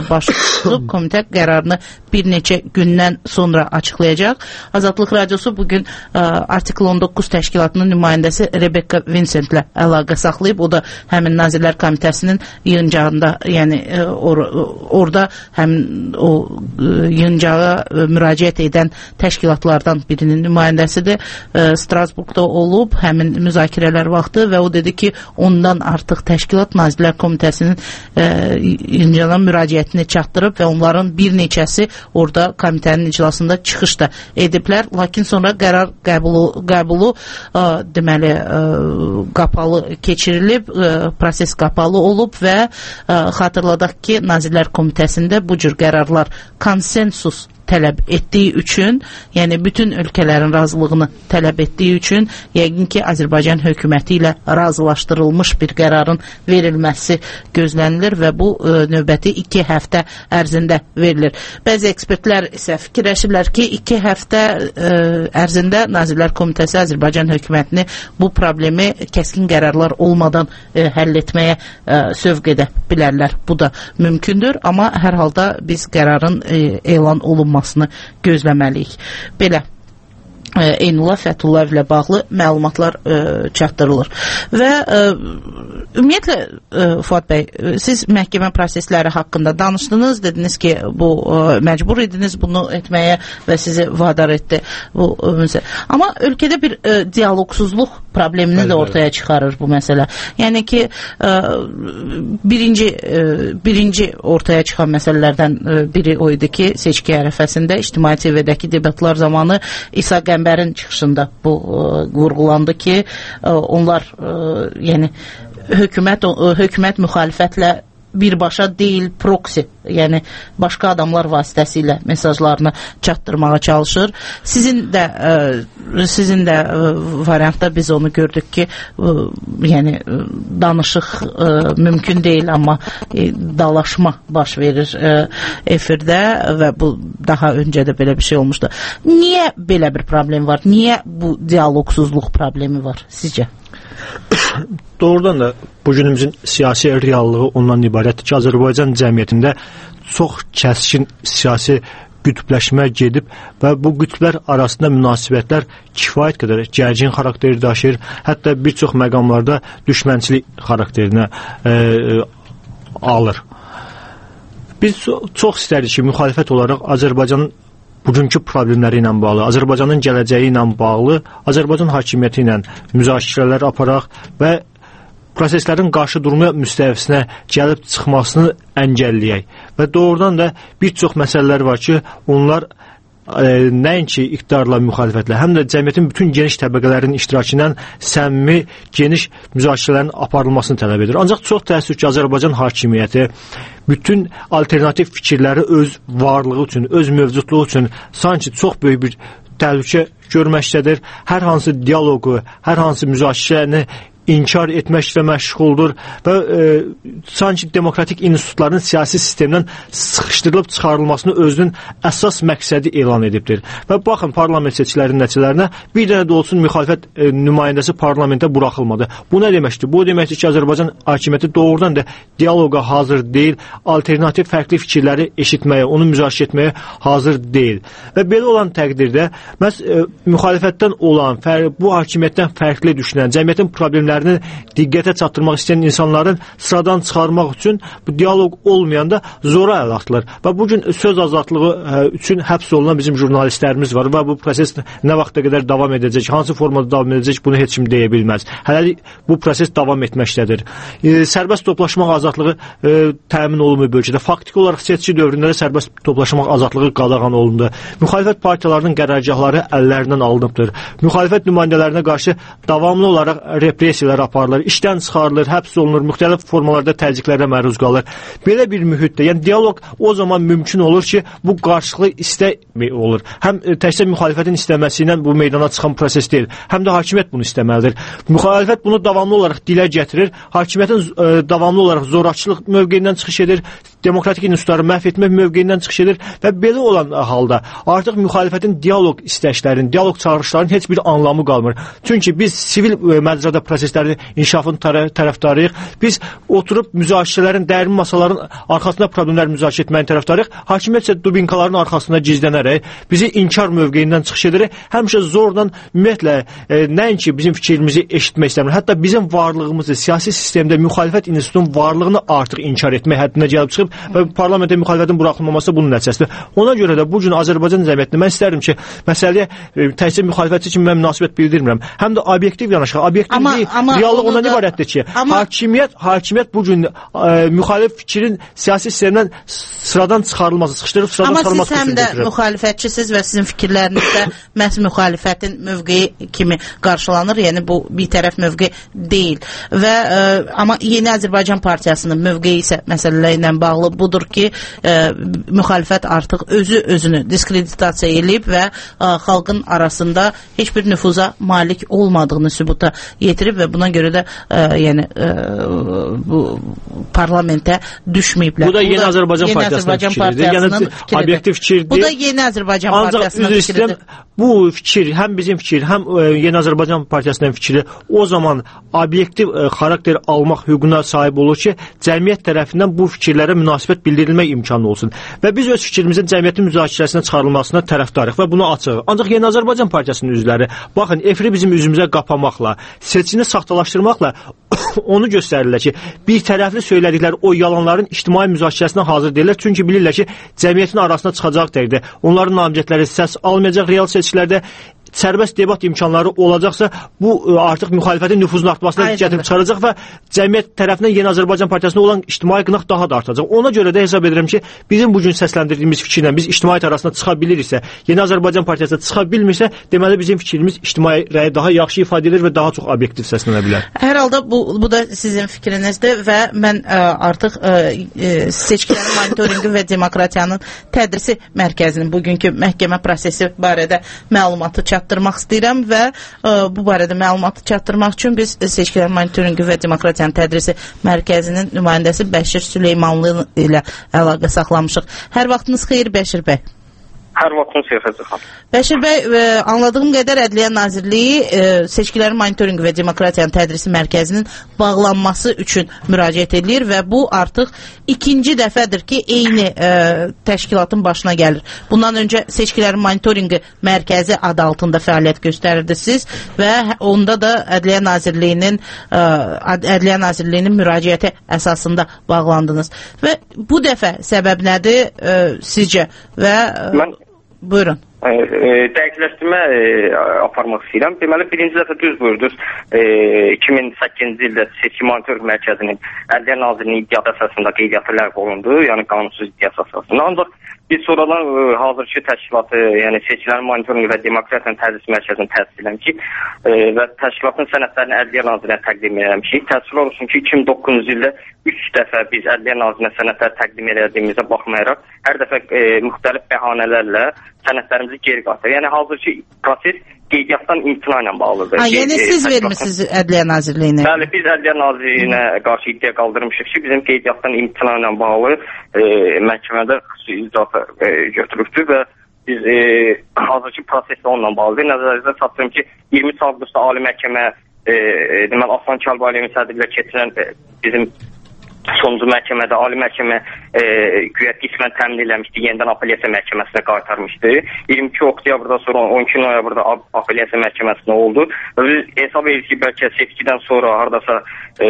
komitə qərarını bir neçə gündən sonra açıqlayacaq. Azadlıq Radiosu bugün ə, Artikel on doqquz təşkilatının nümayəndəsi Rebecca Vincentlə əlaqə saxlayıb. O da həmin Nazirlər Komitəsinin yığıncağında, yəni ə, or, orada həmin o ə, yığıncağa ə, müraciət edən təşkilatlardan birinin nümayəndəsidir. Ə, Strasburqda olub həmin müzakirələr vaxtı və o dedi ki, ondan artıq təşkilat Nazirlər Komitəsinin ə, yığıncağına müraciətini çatdırıb və onların bir neçəsi orada komitənin iclasında çıxış da ediblər. Lakin sonra qərar qəbulu, qəbulu ə, deməli ə, qapalı keçirilib, ə, proses qapalı olub və ə, xatırladaq ki, Nazirlər Komitəsində bu cür qərarlar konsensus tələb etdiyi üçün, yəni bütün ölkələrin razılığını tələb etdiyi üçün yəqin ki, Azərbaycan hökuməti ilə razılaşdırılmış bir qərarın verilməsi gözlənilir və bu ə, növbəti iki həftə ərzində verilir. Bəzi ekspertlər isə fikirləşirlər ki, iki həftə ə, ərzində Nazirlər Komitəsi Azərbaycan hökumətini bu problemi kəskin qərarlar olmadan ə, həll etməyə ə, sövq edə bilərlər. Bu da mümkündür, amma hər halda biz qərarın ə, elan olunmasını gözləməliyik. Belə Eynullah Fəthullayev ilə bağlı məlumatlar ə, çatdırılır. Və ə, ümumiyyətlə ə, Fuad bəy, siz məhkəmə prosesləri haqqında danışdınız, dediniz ki, bu ə, məcbur idiniz bunu etməyə və sizi vadar etdi. Bu, ə, amma ölkədə bir ə, dialoqsuzluq problemini bəli, də ortaya çıxarır bu məsələ. Yəni ki, ə, birinci ə, birinci ortaya çıxan məsələlərdən ə, biri o idi ki, seçki ərəfəsində İctimai T V-dəki debatlar zamanı İsa Qəmbərin çıxışında bu ə, vurğulandı ki, ə, onlar ə, yəni hökumət ə, hökumət müxalifətlə birbaşa deyil, proksi, yəni başqa adamlar vasitəsilə mesajlarını çatdırmağa çalışır. Sizin də ə, sizin də ə, variantda biz onu gördük ki, ə, yəni ə, danışıq ə, mümkün deyil, amma ə, dalaşma baş verir ə, efirdə və bu daha öncə də belə bir şey olmuşdu. Niyə belə bir problem var? Niyə bu dialoqsuzluq problemi var sizcə? Doğrudan da bu günümüzün siyasi reallığı ondan ibarətdir ki, Azərbaycan cəmiyyətində çox kəskin siyasi qütbləşmə gedib və bu qütblər arasında münasibətlər kifayət qədər gərgin xarakteri daşıyır. Hətta bir çox məqamlarda düşmənçilik xarakterinə e, alır. Biz çox istərdik ki, müxalifət olaraq Azərbaycanın bugünkü problemləri ilə bağlı, Azərbaycanın gələcəyi ilə bağlı, Azərbaycan hakimiyyəti ilə müzakirələr aparaq və proseslərin qarşı durma müstəvisinə gəlib çıxmasını əngəlləyək. Və doğrudan da bir çox məsələlər var ki, onlar e, nəinki iqtidarla, müxalifətlə, həm də cəmiyyətin bütün geniş təbəqələrinin iştirakı ilə səmimi, geniş müzakirələrin aparılmasını tələb edir. Ancaq çox təəssüf ki, Azərbaycan hakimiyyəti bütün alternativ fikirləri öz varlığı üçün, öz mövcudluğu üçün sanki çox böyük bir təhlükə görməkdədir. Hər hansı dialoqu, hər hansı müzakirəni inkar etməklə məşğuldur və e, sanki demokratik institutların siyasi sistemdən sıxışdırılıb çıxarılmasını özünün əsas məqsədi elan edibdir. Və baxın, parlament seçkilərinin nəticələrinə bir dənə də olsun müxalifət e, nümayəndəsi parlamentə buraxılmadı. Bu nə deməkdir? Bu deməkdir ki, Azərbaycan hakimiyyəti doğrudan da dialoqa hazır deyil, alternativ fərqli fikirləri eşitməyə, onu müzakirə etməyə hazır deyil. Və belə olan təqdirdə məhz e, müxalifətdən olan, fər, bu hakimiyyətdən fərqli düşünən, cəmiyyətin problemləri diqqətə çatdırmaq istəyən insanların sıradan çıxarmaq üçün bu dialoq olmayanda zora əl atılır. Və bugün söz azadlığı ə, üçün həbs olunan bizim jurnalistlərimiz var və bu proses nə vaxta qədər davam edəcək, hansı formada davam edəcək, bunu heç kim deyə bilməz. Hələlik bu proses davam etməkdədir. E, sərbəst toplaşmaq azadlığı e, təmin olunmuyor bölgədə. Faktiki olaraq seçki dövründə də sərbəst toplaşmaq azadlığı qadağan olundu. Müxalifət partiyalarının qərargahları əllərindən alınıbdır. Müxalifət nümayəndələrinə qarşı davamlı olaraq repressiya aparılır, işdən çıxarılır, həbs olunur, müxtəlif formalarda təzyiqlərə məruz qalır. Belə bir mühitdə, yəni dialoq o zaman mümkün olur ki, bu qarşılıqlı istək olur. Həm təkcə müxalifətin istəməsi ilə bu meydana çıxan proses deyil, həm də hakimiyyət bunu istəməlidir. Müxalifət bunu davamlı olaraq dilə gətirir, hakimiyyətin e, davamlı olaraq zorakılıq mövqeyindən çıxış edir, demokratik institutları məhv etmək mövqeyindən çıxış edir və belə olan halda artıq müxalifətin dialoq istəklərinin, dialoq çağırışlarının heç bir anlamı qalmır. Çünki biz sivil məcrada proseslərin inkişafının tərəfdarıyıq. Biz oturub müzakirələrin, dəyərli masaların arxasında problemləri müzakirə etməyin tərəfdarıyıq. Hakimiyyət isə dubinkaların arxasında gizlənərək bizi inkar mövqeyindən çıxış edirik. Həmişə zorla ümumiyyətlə e, nəinki bizim fikrimizi eşitmək istəmir. Hətta bizim varlığımızı, siyasi sistemdə müxalifət institutunun varlığını artıq inkar etmək həddinə gəlib çıxıb və parlamentdə müxalifətin buraxılmaması bunun nəticəsidir. Ona görə də bu gün Azərbaycan cəmiyyətində mən istərdim ki, məsələyə e, təkcə müxalifətçi kimi mən münasibət bildirmirəm. Həm də obyektiv yanaşıq. Obyektivlik, reallıq ondan ibarətdir ki, amma... hakimiyyət, hakimiyyət bu gün e, müxalif fikrin siyasi sistemdən sıradan çıxarılması, sıxışdırıb sıradan amma çıxarılması siz həm də müxalifətçisiz və sizin fikirləriniz də məhz müxalifətin mövqeyi kimi qarşılanır. Yəni bu bir tərəf mövqe deyil. Və e, amma Yeni Azərbaycan Partiyasının mövqeyi isə məsələlərlə bağlı budur ki, e, müxalifət artıq özü özünü diskreditasiya edib və e, xalqın arasında heç bir nüfuza malik olmadığını sübuta yetirib və buna görə də e, yəni e, bu parlamentə düşməyiblər. Bu da Yeni Azərbaycan Partiyasının fikridir. Yəni obyektiv fikirdir. Bu da Yeni Azərbaycan Partiyasının fikridir. Bu fikir, həm bizim fikir, həm e, Yeni Azərbaycan Partiyasının fikri o zaman obyektiv e, xarakter almaq hüququna sahib olur ki, cəmiyyət tərəfindən bu fikirlərə münasibət bildirilmək imkanı olsun. Və biz öz fikrimizin cəmiyyətin müzakirəsinə çıxarılmasına tərəfdarıq və bunu açıq. Ancaq Yeni Azərbaycan Partiyasının üzvləri, baxın, efiri bizim üzümüzə qapamaqla, seçini saxtalaşdırmaqla onu göstərirlər ki, bir tərəfli söylədikləri o yalanların ictimai müzakirəsinə hazır deyirlər. Çünki bilirlər ki, cəmiyyətin arasına çıxacaq təqdirdə onların namizədləri səs almayacaq real seçkilərdə. Sərbəst debat imkanları olacaqsa, bu artıq müxalifətin nüfuzun artmasına gətirib çıxaracaq və cəmiyyət tərəfindən Yeni Azərbaycan Partiyasına olan ictimai qınaq daha da artacaq. Ona görə də hesab edirəm ki, bizim bu gün səsləndirdiyimiz fikirlə biz ictimaiyyət arasına çıxa biliriksə, Yeni Azərbaycan Partiyasına çıxa bilmirsə, deməli bizim fikrimiz ictimai rəyi daha yaxşı ifadə edir və daha çox obyektiv səslənə bilər. Hər halda bu, bu da sizin fikrinizdir və mən ə, artıq ə, ə, seçkilərin monitorinqi və demokratiyanın tədrisi mərkəzinin bugünkü məhkəmə prosesi barədə məlumatı çatdırmışdır. çatdırmaq istəyirəm və ə, bu barədə məlumatı çatdırmaq üçün biz seçkilərin monitorinqi və demokratiyanın tədrisi mərkəzinin nümayəndəsi Bəşir Süleymanlı ilə əlaqə saxlamışıq. Hər vaxtınız xeyir Bəşir bəy. Hər vaxtınız xeyir xanım. Bəşir bəy, ə, anladığım qədər Ədliyyə Nazirliyi ə, seçkilərin monitorinqi və demokratiyanın tədrisi mərkəzinin bağlanması üçün müraciət edilir və bu artıq ikinci dəfədir ki, eyni ə, təşkilatın başına gəlir. Bundan öncə seçkilərin monitorinqi mərkəzi adı altında fəaliyyət göstərirdiniz və onda da Ədliyyə Nazirliyinin ə, Ədliyyə Nazirliyinin müraciəti əsasında bağlandınız. Və bu dəfə səbəb nədir ə, sizcə? Və ə, Mən buyurun. E, e, dəqiqləşdirmə e, aparmaq istəyirəm. Deməli, birinci dəfə düz buyurdunuz. E, iki min səkkizinci ildə seçki monitorinq mərkəzinin Ədliyyə Nazirliyinin iddiatı əsasında qeydiyyatı ləğv olundu, yəni qanunsuz iddiat əsasında. Ancaq biz sonradan e, hazırki təşkilatı, yəni seçkilərin monitorinqi və demokratiyanın tədris mərkəzini təsis eləmişik e, və təşkilatın sənədlərini Ədliyyə Nazirliyinə təqdim eləmişik. Təəssüflər olsun ki, iki min doqquzuncu ildə üç dəfə biz Ədliyyə Nazirliyinə sənədlər təqdim elədiyimizə baxmayaraq, hər dəfə e, müxtəlif bəhanələrlə sənədlərimizi geri qaytarır. Yəni hazırki proses qeydiyyatdan imtina ilə bağlıdır. Ha, yəni e, siz vermisiniz Ədliyyə Nazirliyinə? Bəli, biz Ədliyyə Nazirliyinə qarşı iddia qaldırmışıq ki, bizim qeydiyyatdan imtina ilə bağlı e, məhkəmədə xüsusi icazə e, götürübdür və biz e, hazırki proseslə onunla bağlıdır. Nəzərinizdə çatdırım ki, iyirmi üç avqustda Ali Məhkəmə e, deməli Aslan Kəlbaliyevin sədrliyi ilə keçirilən e, bizim sonuncu məhkəmədə Ali Məhkəmə e, güya qismən təmin eləmişdi, yenidən apellyasiya məhkəməsinə qaytarmışdı. iyirmi iki oktyabrdan sonra on iki noyabrda apellyasiya məhkəməsinə oldu. Və biz hesab edirik ki, bəlkə seçkidən sonra haradasa e,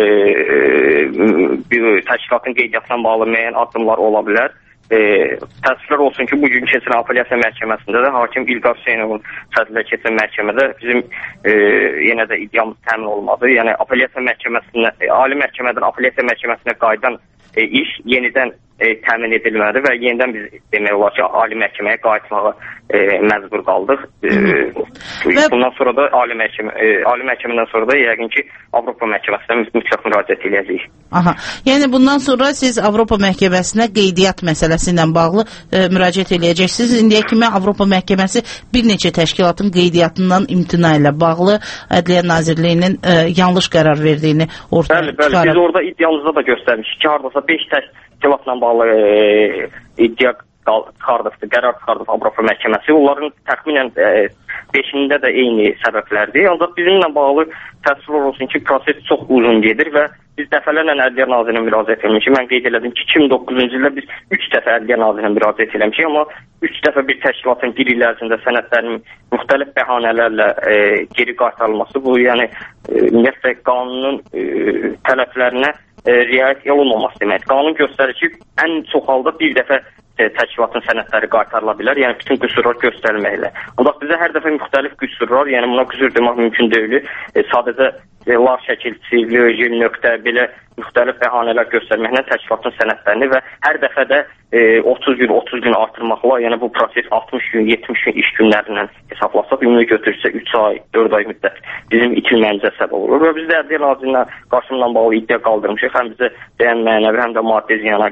e, bir təşkilatın qeydiyyatına bağlı müəyyən addımlar ola bilər. E, təəssüflər olsun ki, bugün keçirilən apellyasiya məhkəməsində də hakim İlqar Hüseynovun sədrliyi keçirilən məhkəmədə bizim e, yenə də iddiamız təmin olmadı. Yəni apellyasiya məhkəməsinə, e, Ali Məhkəmədən apellyasiya məhkəməsinə qayıdan e, iş yenidən e, təmin edilmədi və yenidən biz demək olar ki, Ali Məhkəməyə qayıtmağa e, məcbur qaldıq. E, və... Bundan sonra da Ali Məhkəmə, e, Ali Məhkəmədən sonra da yəqin ki, Avropa Məhkəməsinə mütləq müraciət edəcəyik. Aha. Yəni bundan sonra siz Avropa Məhkəməsinə qeydiyyat məsələsi ilə bağlı e, müraciət edəcəksiniz. İndiyə kimi Avropa Məhkəməsi bir neçə təşkilatın qeydiyyatından imtina ilə bağlı Ədliyyə Nazirliyinin e, yanlış qərar verdiyini ortaya bəli, bəli. çıxarıb. Biz orada iddiamızda da göstərmişik ki, haradasa beş təş təşkilatla bağlı e, iddia çıxardıqdır, qərar çıxardıq Avropa məhkəməsi. Onların təxminən e, beşində də eyni səbəblərdir. Ancaq bizimlə bağlı təəssüflər olsun ki, proses çox uzun gedir və biz dəfələrlə Ədliyyə Nazirinə müraciət etmişik. Mən qeyd elədim ki, iki min doqquzuncu ildə biz üç dəfə Ədliyyə Nazirinə müraciət eləmişik, amma üç dəfə bir təşkilatın bir il ərzində sənədlərinin müxtəlif bəhanələrlə e, geri qaytarılması, bu yəni e, ümumiyyətlə qanunun e, tələblərinə e, riayət olunmaması deməkdir. Qanun göstərir ki, ən çox halda bir dəfə e, təşkilatın sənədləri qaytarıla bilər, yəni bütün qüsurlar göstərilməklə. Ancaq bizə hər dəfə müxtəlif qüsurlar, yəni buna qüsur demək mümkün deyil. E, sadəcə e, lar şəkilçisi, lojil nöqtə, belə müxtəlif bəhanələr göstərməklə təşkilatın sənədlərini və hər dəfə də e, otuz gün, otuz gün artırmaqla, yəni bu proses altmış gün, yetmiş gün iş günlərindən hesablasaq, ümumi götürürsə üç ay, dörd ay müddət bizim itilməyimizə səbəb olur. Və biz də Ədliyyə Nazirinə qarşımla bağlı iddia qaldırmışıq, həm bizə dəyən mənəvi, həm də maddi ziyana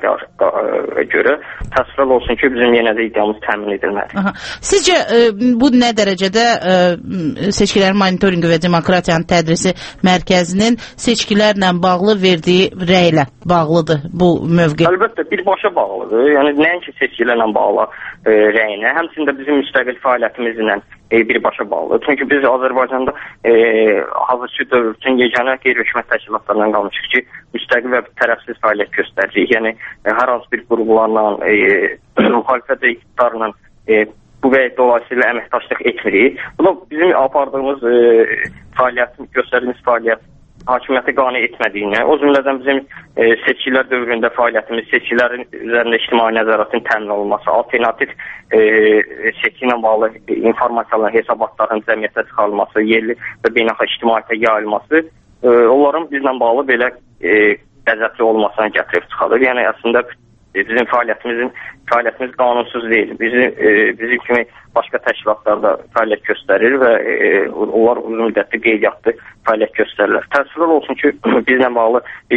görə. Təəssüflər olsun ki, bizim yenə də iddiamız təmin edilməlidir. Aha. Sizcə e, bu nə dərəcədə e, seçkilərin monitorinqi və demokratiyanın tədrisi mərkəzinin seçkilərlə bağlı verdiyi rəylə bağlıdır bu mövqe? Əlbəttə, birbaşa bağlıdır. Yəni, nəinki seçkilərlə bağlı e, rəyinə, həmçində bizim müstəqil fəaliyyətimizlə e, birbaşa bağlıdır. Çünki biz Azərbaycanda e, hazırki dövrün yeganə qeyri-hökumət təşkilatlarından qalmışıq ki, müstəqil və tərəfsiz fəaliyyət göstəririk. Yəni, e, hər hansı bir qurumlarla, e, müxalifət və iqtidarla e, bu və dolayısıyla əməkdaşlıq etmirik. Bu da bizim apardığımız e, fəaliyyət, göstərdiyimiz fəaliyyət hakimiyyəti qane etmədiyinə, o cümlədən bizim e, seçkilər dövründə fəaliyyətimiz, seçkilərin üzərində ictimai nəzarətin təmin olunması, alternativ e, seçki ilə bağlı informasiyaların, hesabatların cəmiyyətə çıxarılması, yerli və beynəlxalq ictimaiyyətə yayılması, e, onların bizlə bağlı belə e, qəzəbli olmasına gətirib çıxarır. Yəni, əslində bizim fəaliyyətimizin fəaliyyətimiz qanunsuz deyil. Bizim, e, bizim kimi başqa təşkilatlarda fəaliyyət göstərir və e, onlar uzun müddətli qeydiyyatlı fəaliyyət göstərirlər. Təəssüflər olsun ki, bizlə bağlı e,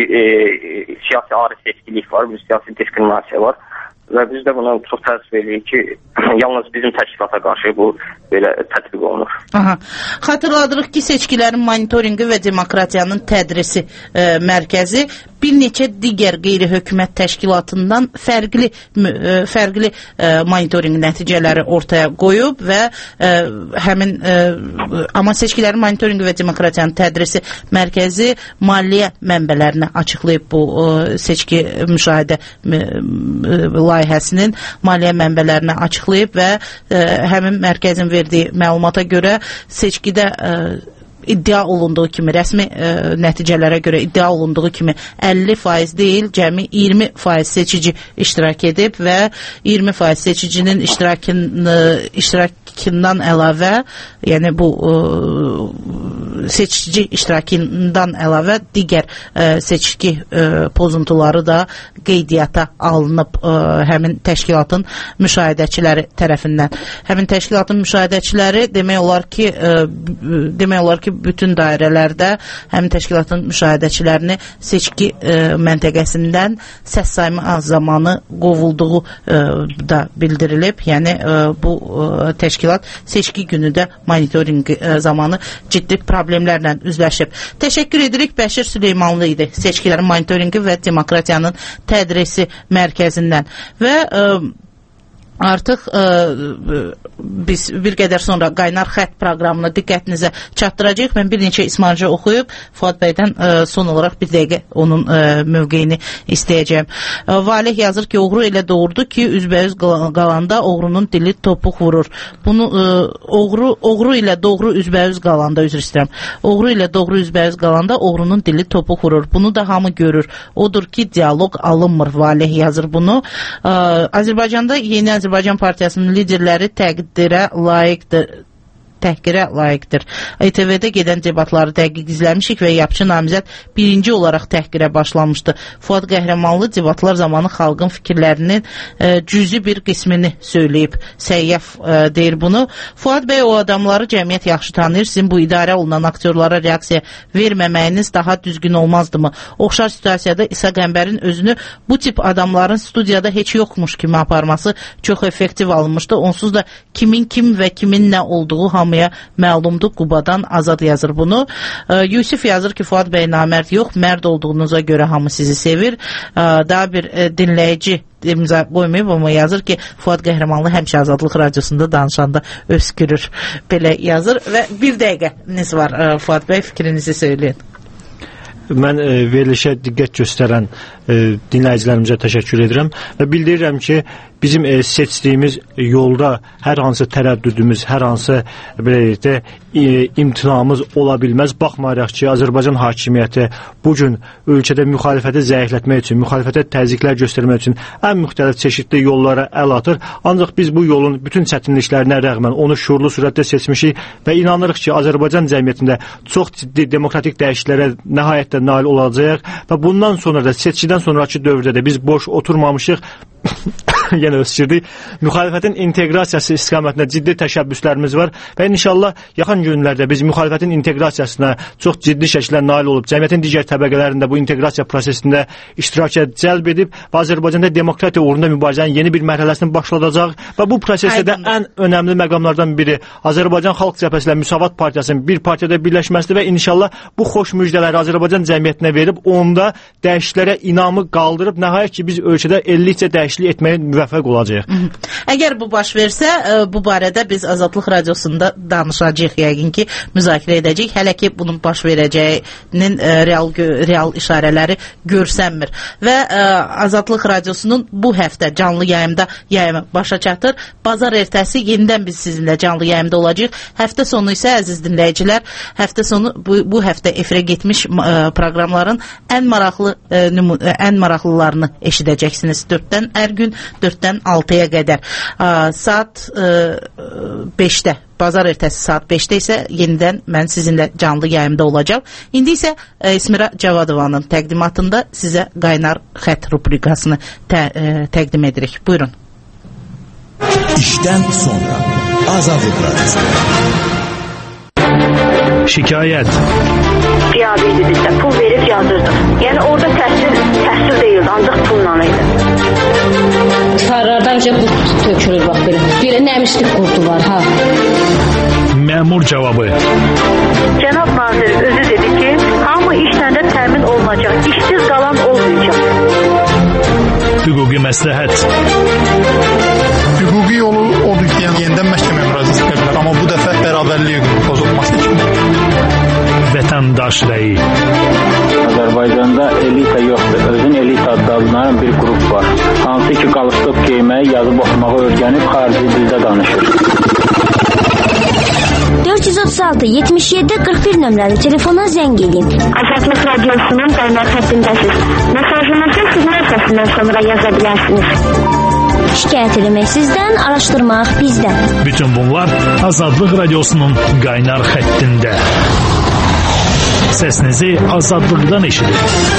e, siyasi ari seçkilik var, bir siyasi diskriminasiya var və biz də buna çox təəssüf edirik ki, yalnız bizim təşkilata qarşı bu belə tətbiq olunur. Aha. Xatırladırıq ki, seçkilərin monitorinqi və demokratiyanın tədrisi e, mərkəzi bir neçə digər qeyri-hökumət təşkilatından fərqli e, fərqli e, monitorinq nəticələri ortaya qoyub və e, həmin e, amma seçkilərin monitorinqi və demokratiyanın tədrisi mərkəzi maliyyə mənbələrini açıqlayıb bu e, seçki müşahidə e, layihəsinin maliyyə mənbələrini açıqlayıb və e, həmin mərkəzin verdiyi məlumata görə seçkidə e, iddia olunduğu kimi, rəsmi e, nəticələrə görə iddia olunduğu kimi əlli faiz deyil, cəmi iyirmi faiz seçici iştirak edib və iyirmi faiz seçicinin iştirakın, e, iştirakından əlavə, yəni bu e, seçici iştirakından əlavə digər e, seçki e, pozuntuları da qeydiyyata alınıb e, həmin təşkilatın müşahidəçiləri tərəfindən. Həmin təşkilatın müşahidəçiləri demək olar ki, e, demək olar ki, bütün dairələrdə həmin təşkilatın müşahidəçilərini seçki e, məntəqəsindən səs sayımı az zamanı qovulduğu e, da bildirilib. Yəni e, bu e, təşkilat seçki günü də monitorinq e, zamanı ciddi problemlərlə üzləşib. Təşəkkür edirik. Bəşir Süleymanlı idi seçkilərin monitorinqi və demokratiyanın tədrisi mərkəzindən və e, artıq ə, biz bir qədər sonra qaynar xətt proqramını diqqətinizə çatdıracağıq. Mən bir neçə ismarca oxuyub Fuad bəydən ə, son olaraq bir dəqiqə onun ə, mövqeyini istəyəcəyim. Ə, Valih yazır ki, oğru elə doğurdu ki, üzbəüz qalanda oğrunun dili topuq vurur. Bunu ə, oğru oğru ilə doğru üzbəüz qalanda üzr istəyirəm. Oğru ilə doğru üzbəüz qalanda oğrunun dili topuq vurur. Bunu da hamı görür. Odur ki, dialoq alınmır. Valih yazır bunu. Ə, Azərbaycanda yeni Azərbaycan Partiyasının liderləri təqdirə layiqdir. Təhqirə layiqdir. A T V-də gedən debatları dəqiq izləmişik və yapıcı namizəd birinci olaraq təhqirə başlamışdı. Fuad Qəhrəmanlı debatlar zamanı xalqın fikirlərinin e, cüzi bir qismini söyləyib. Səyyaf e, deyir bunu. Fuad bəy o adamları cəmiyyət yaxşı tanıyır. Sizin bu idarə olunan aktyorlara reaksiya verməməyiniz daha düzgün olmazdımı? Oxşar situasiyada İsa Qəmbərin özünü bu tip adamların studiyada heç yoxmuş kimi aparması çox effektiv alınmışdı. Onsuz da kimin kim və kimin nə olduğu hamıya məlumdur. Qubadan Azad yazır bunu. E, Yusuf yazır ki, Fuad bəy namərd yox, mərd olduğunuza görə hamı sizi sevir. E, daha bir e, dinləyici imza qoymayıb, amma yazır ki, Fuad Qəhrəmanlı həmişə Azadlıq Radiosunda danışanda öskürür. Belə yazır və bir dəqiqəniz var. E, Fuad bəy, fikrinizi söyləyin. Mən e, verilişə diqqət göstərən e, dinləyicilərimizə təşəkkür edirəm və bildirirəm ki, bizim e, seçdiyimiz yolda hər hansı tərəddüdümüz, hər hansı belə də e, imtinamız ola bilməz. Baxmayaraq ki, Azərbaycan hakimiyyəti bu gün ölkədə müxalifəti zəiflətmək üçün, müxalifətə təzyiqlər göstərmək üçün ən müxtəlif çeşidli yollara əl atır. Ancaq biz bu yolun bütün çətinliklərinə rəğmən onu şuurlu sürətdə seçmişik və inanırıq ki, Azərbaycan cəmiyyətində çox ciddi demokratik dəyişikliklərə nəhayət nail olacaq və bundan sonra da seçkidən sonraki dövrdə də biz boş oturmamışıq. Yenə öskürdük. Müxalifətin inteqrasiyası istiqamətində ciddi təşəbbüslərimiz var və inşallah yaxın günlərdə biz müxalifətin inteqrasiyasına çox ciddi şəkildə nail olub, cəmiyyətin digər təbəqələrində bu inteqrasiya prosesində iştirakə cəlb edib və Azərbaycanda demokratiya uğrunda mübarizənin yeni bir mərhələsini başladacaq və bu prosesdə də ən önəmli məqamlardan biri Azərbaycan Xalq Cəbhəsi ilə Müsavat Partiyasının bir partiyada birləşməsidir və inşallah bu xoş müjdələri Azərbaycan cəmiyyətinə verib onda dəyişikliklərə inamı qaldırıb nəhayət ki, biz ölkədə illikcə dəyişiklik etməyə müvəffəq olacaq. Əgər bu baş versə, bu barədə biz Azadlıq Radiosunda danışacağıq, yəqin ki, müzakirə edəcəyik. Hələ ki, bunun baş verəcəyinin real, real işarələri görsənmir. Və ə, Azadlıq Radiosunun bu həftə canlı yayımda yayımı başa çatır. Bazar ertəsi yenidən biz sizinlə canlı yayımda olacağıq. Həftə sonu isə, əziz dinləyicilər, həftə sonu bu, bu həftə efirə getmiş ə, proqramların ən maraqlı ə, nümu, ən maraqlılarını eşidəcəksiniz. dörddən hər gün dörddən altıya qədər. Ə, saat ə, beşdə, bazar ertəsi saat beşdə isə yenidən mən sizinlə canlı yayımda olacağım. İndi isə ə, İsmira Cavadovanın təqdimatında sizə Qaynar Xətt rubrikasını tə, ə, təqdim edirik. Buyurun. İşdən sonra Azadlıq Radiosu. Şikayət. Cavab idi bizdə. Pul verib yazırdıq. Yəni orada təhsil, təhsil deyildi, ancaq pulla idi. Sarardan bu tökülür bax belə. Belə nəmişlik qurdu var ha. Məmur cavabı. Cənab nazir özü dedi ki, hamı işləndə təmin olunacaq, işsiz qalan olmayacaq. Hüquqi məsləhət. Hüquqi yolu odur ki, yəni yenidən məhkəməyə müraciət edə bilər, amma bu dəfə bərabərlik pozulması kimi. Vətəndaş rəyi. Azərbaycanda elita yoxdur. Özün elita adlanan bir qrup var. Hansı ki, qalstok geyməyi, yazıb oxumağı öyrənib xarici dildə danışır. dörd yüz otuz altı yetmiş yeddi qırx bir nömrəli telefona zəng edin. Azadlıq Radiosunun qaynar xəttindəsiz. Mesajınızı siqnal səsindən sonra yaza bilərsiniz. Şikayət eləmək sizdən, araşdırmaq bizdən. Bütün bunlar Azadlıq Radiosunun qaynar xəttində. Səsinizi azadlıqdan eşidin.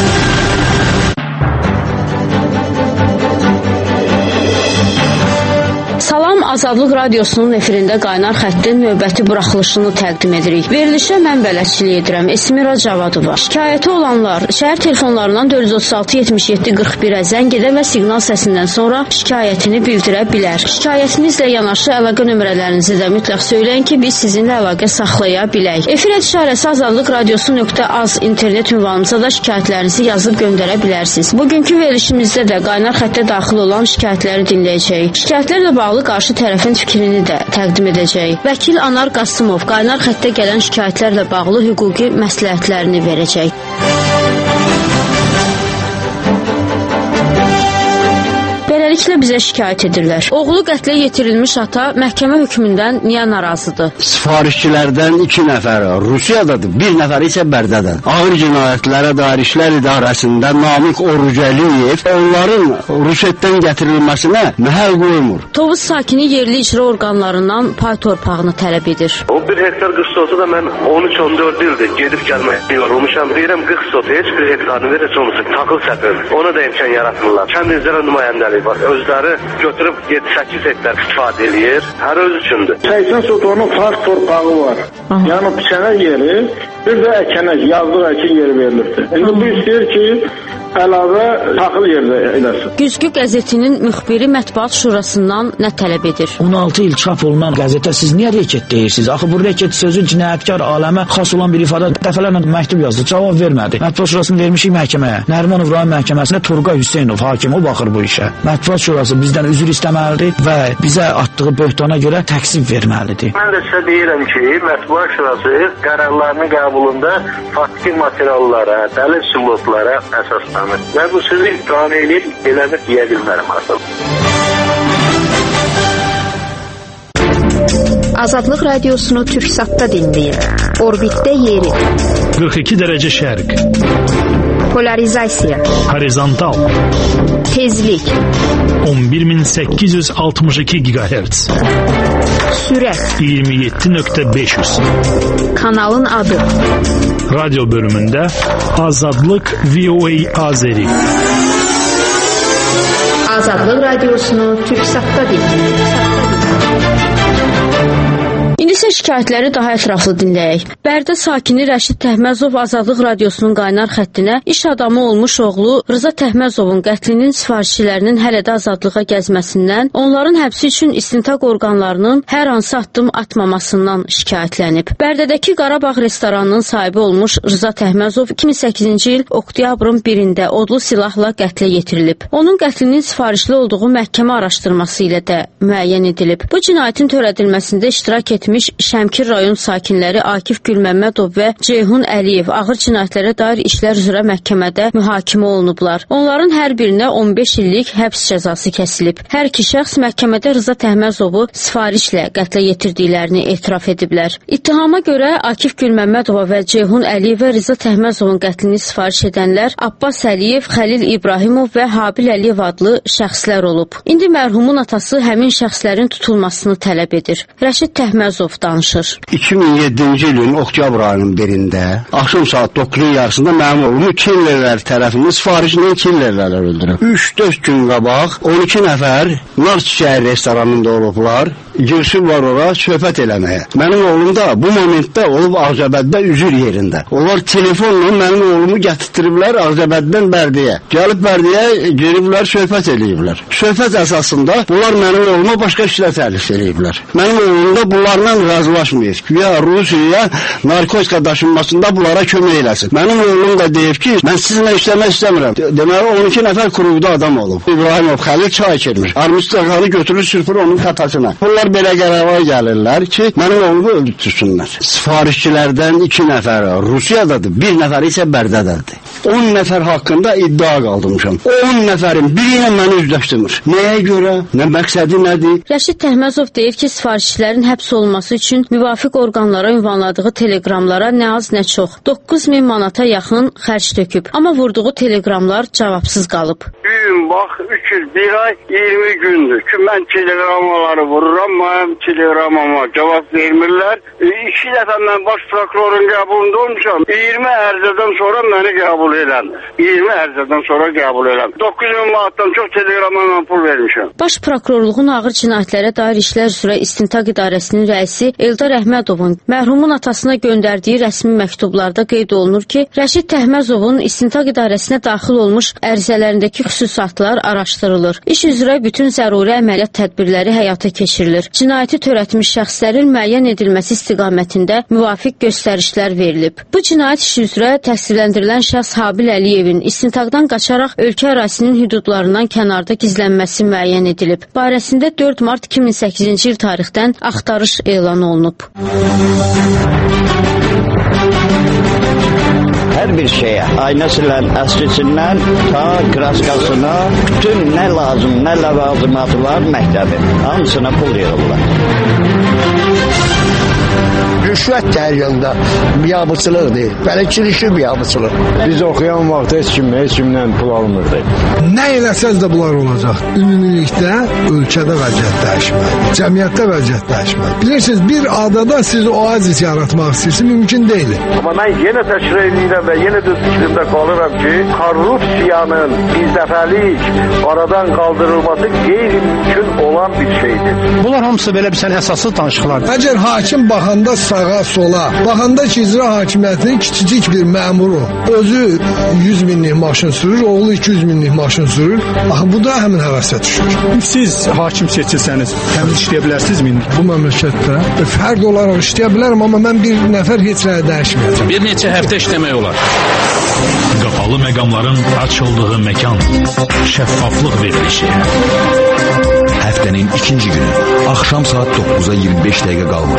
Salam, Azadlıq Radiosunun efirində Qaynar Xəttin növbəti buraxılışını təqdim edirik. Verilişə mən bələdçilik edirəm, Esmira Cavadova. Şikayəti olanlar şəhər telefonlarından dörd yüz otuz altı yetmiş yeddi qırx birə zəng edə və siqnal səsindən sonra şikayətini bildirə bilər. Şikayətinizlə yanaşı əlaqə nömrələrinizi də mütləq söyləyin ki, biz sizinlə əlaqə saxlaya bilək. Efir işarəsi azadlıq radiosu nöqtə az internet ünvanımıza da şikayətlərinizi yazıb göndərə bilərsiniz. Bugünkü verilişimizdə də Qaynar Xəttə daxil olan şikayətləri dinləyəcəyik. Şikayətlərlə bağlı qarşı tərəfin fikrini də təqdim edəcəyik. Vəkil Anar Qasımov Qaynar Xəttə gələn şikayətlərlə bağlı hüquqi məsləhətlərini verəcək. Beləliklə bizə şikayət edirlər. Oğlu qətlə yetirilmiş ata məhkəmə hökmündən niyə narazıdır? Sifarişçilərdən iki nəfəri Rusiyadadır, bir nəfəri isə Bərdədə. Ağır cinayətlərə dair İşlər İdarəsində Namiq Orucəliyev onların rüşvətdən gətirilməsinə məhəl qoymur. Tovuz sakini yerli icra orqanlarından pay torpağını tələb edir. O bir hektar qırx sotu da mən on üç on dörd ildir gedib gəlməyə yorulmuşam. Deyirəm qırx sotu heç bir hektarını verəcək olmasa taxıl səpir. Ona da imkan yaratmırlar. Kəndinizlərə nümayəndəlik var. Özləri götürüb yeddi səkkiz hektar istifadə edir. Hər öz üçündür. səksən sotunun fark torpağı var. Aha. Yəni biçənə yeri, bir də əkənə, yazlıq əkin yeri verilirdi. İndi bu istəyir ki, əlavə taxıl yerdə eləsin. Güzgü qəzetinin müxbiri Mətbuat Şurasından nə tələb edir? on altı il çap olunan qəzetə siz niyə reket deyirsiniz? Axı bu reket sözü cinayətkar aləmə xas olan bir ifadə. Dəfələrlə məktub yazdı, cavab vermədi. Mətbuat Şurasını vermişik məhkəməyə. Nərimanov rayon məhkəməsinə Turqay Hüseynov hakim o baxır bu işə. Mətbuat Şurası bizdən üzr istəməlidir və bizə atdığı böhtana görə təqsib verməlidir. Mən də sizə deyirəm ki, Mətbuat Şurası qərarlarının qəbulunda faktiki materiallara, dəlil sübutlara əsaslanır. Və bu sözü qane edib eləmir deyə bilmərəm artıq. Azadlıq Radiosunu Türksatda dinləyin. Orbitdə yeri. qırx iki dərəcə şərq. Polarizasiya. Horizontal. Tezlik. on bir min səkkiz yüz altmış iki gigahertz. Sürət. iyirmi yeddi nöqtə beş yüz. Kanalın adı. Radyo bölümündə Azadlıq V O A Azeri. Azadlıq Radiosunu Türksatda dinləyin. İndi isə şikayətləri daha ətraflı dinləyək. Bərdə sakini Rəşid Təhməzov Azadlıq Radiosunun qaynar xəttinə iş adamı olmuş oğlu Rıza Təhməzovun qətlinin sifarişçilərinin hələ də azadlığa gəzməsindən, onların həbsi üçün istintaq orqanlarının hər hansı addım atmamasından şikayətlənib. Bərdədəki Qarabağ restoranının sahibi olmuş Rıza Təhməzov iki min səkkizinci il oktyabrın birində odlu silahla qətlə yetirilib. Onun qətlinin sifarişli olduğu məhkəmə araşdırması ilə də müəyyən edilib. Bu cinayətin törədilməsində iştirak etmiş Şəmkir rayon sakinləri Akif Gülməmmədov və Ceyhun Əliyev ağır cinayətlərə dair işlər üzrə məhkəmədə mühakimə olunublar. Onların hər birinə on beş illik həbs cəzası kəsilib. Hər iki şəxs məhkəmədə Rıza Təhməzovu sifarişlə qətlə yetirdiklərini etiraf ediblər. İttihama görə Akif Gülməmmədova və Ceyhun Əliyevə Rıza Təhməzovun qətlini sifariş edənlər Abbas Əliyev, Xəlil İbrahimov və Habil Əliyev adlı şəxslər olub. İndi mərhumun atası həmin şəxslərin tutulmasını tələb edir. Rəşid Təhməzov danışır. iki min yeddinci ilin oktyabr ayının birində axşam saat doqquzun yarısında mənim oğlumu killerlər tərəfindən sifarişlə killerlər öldürüb. üç dörd gün qabaq on iki nəfər nar çiçəyi restoranında olublar. Girsiblər ora söhbət eləməyə. Mənim oğlum da bu momentdə olub Ağcabəddə üzür yerində. Onlar telefonla mənim oğlumu gətirtdiriblər Ağcabəddən Bərdəyə. Gəlib Bərdəyə giriblər, söhbət eləyiblər. Söhbət əsasında bunlar mənim oğluma başqa işlə tərif eləyiblər. Mənim oğlum da bunlarla razılaşmıyıq. Ya Rusiyaya narkotika daşınmasında bunlara kömək eləsin. Mənim oğlum da deyib ki, mən sizinlə işləmək istəmirəm. Deməli on iki nəfər qrupda adam olub. İbrahimov Xəlil çay içirmiş. Armistiqanı götürür sürpür onun katasına. Bunlar belə qərara gəlirlər ki, mənim oğlumu öldürsünlər. Sifarişçilərdən iki nəfər Rusiyadadır, bir nəfər isə Bərdədədir. on nəfər haqqında iddia qaldırmışam. on nəfərin biri ilə məni üzləşdirmir. Nəyə görə? Nə məqsədi nədir? Rəşid Təhməzov deyir ki, sifarişçilərin həbs olunması üçün müvafiq orqanlara ünvanladığı teleqramlara nə az nə çox doqquz min manata yaxın xərc töküb. Amma vurduğu teleqramlar cavabsız qalıb. Gün, bax, üç il, bir ay, iyirmi gündür ki, mən teleqramaları vururam, mənim teleqramama cavab vermirlər. E, iki dəfə mən baş prokurorun qəbulunda olmuşam. iyirmi ərzədən sonra məni qəbul edən. iyirmi ərzədən sonra qəbul edən. doqquz min manatdan çox teleqrama mən pul vermişəm. Baş prokurorluğun ağır cinayətlərə dair işlər üzrə istintaq idarəsinin rəisi Eldar Əhmədovun mərhumun atasına göndərdiyi rəsmi məktublarda qeyd olunur ki, Rəşid Təhməzovun istintaq idarəsinə daxil olmuş ərizələrindəki xüsusatlar araşdırılır. İş üzrə bütün zəruri əməliyyat tədbirləri həyata keçirilir. Cinayəti törətmiş şəxslərin müəyyən edilməsi istiqamətində müvafiq göstərişlər verilib. Bu cinayət işi üzrə təqsirləndirilən şəxs Habil Əliyevin istintaqdan qaçaraq ölkə ərazisinin hüdudlarından kənarda gizlənməsi müəyyən edilib. Barəsində dörd mart iki min səkkizinci il tarixdən axtarış elan olunub. Hər bir şeyə, aynəsindən, əslisindən, ta kraskasına, bütün nə lazım, nə ləvazimatı var məktəbi, hamısına pul yığırlar. Rüşvət dəryanında biabıçılıq deyil, bələkçilikli biabıçılıq. Biz oxuyan vaxt heç kim, heç kimdən pul almırdı. Nə eləsəz də bunlar olacaq. Ümumilikdə ölkədə vəziyyət dəyişməli, cəmiyyətdə vəziyyət dəyişməli. Bilirsiniz, bir adada siz oazis yaratmaq istəyirsiniz, mümkün deyil. Amma mən yenə təkrar edirəm və yenə də fikrimdə qalıram ki, korrupsiyanın birdəfəlik aradan qaldırılması qeyri-mümkün olan bir şeydir. Bunlar hamısı belə bir sən əsaslı danışıqlardır. Əgər hakim baxanda sağ sağa, sola. Baxanda ki, icra hakimiyyətinin kiçicik bir məmuru özü yüz minlik maşın sürür, oğlu iki yüz minlik maşın sürür. Axı bu da həmin həvəsə düşür. Siz hakim seçilsəniz, həmin işləyə bilərsiniz mi? Bu məmləkətdə fərd olaraq işləyə bilərəm, amma mən bir nəfər heç nəyə dəyişməyəcəm. Bir neçə həftə işləmək olar. Qapalı məqamların açıldığı məkan. Şəffaflıq verilişi. Həftənin ikinci günü. Axşam saat dokkuza iyirmi beş dəqiqə qalmış.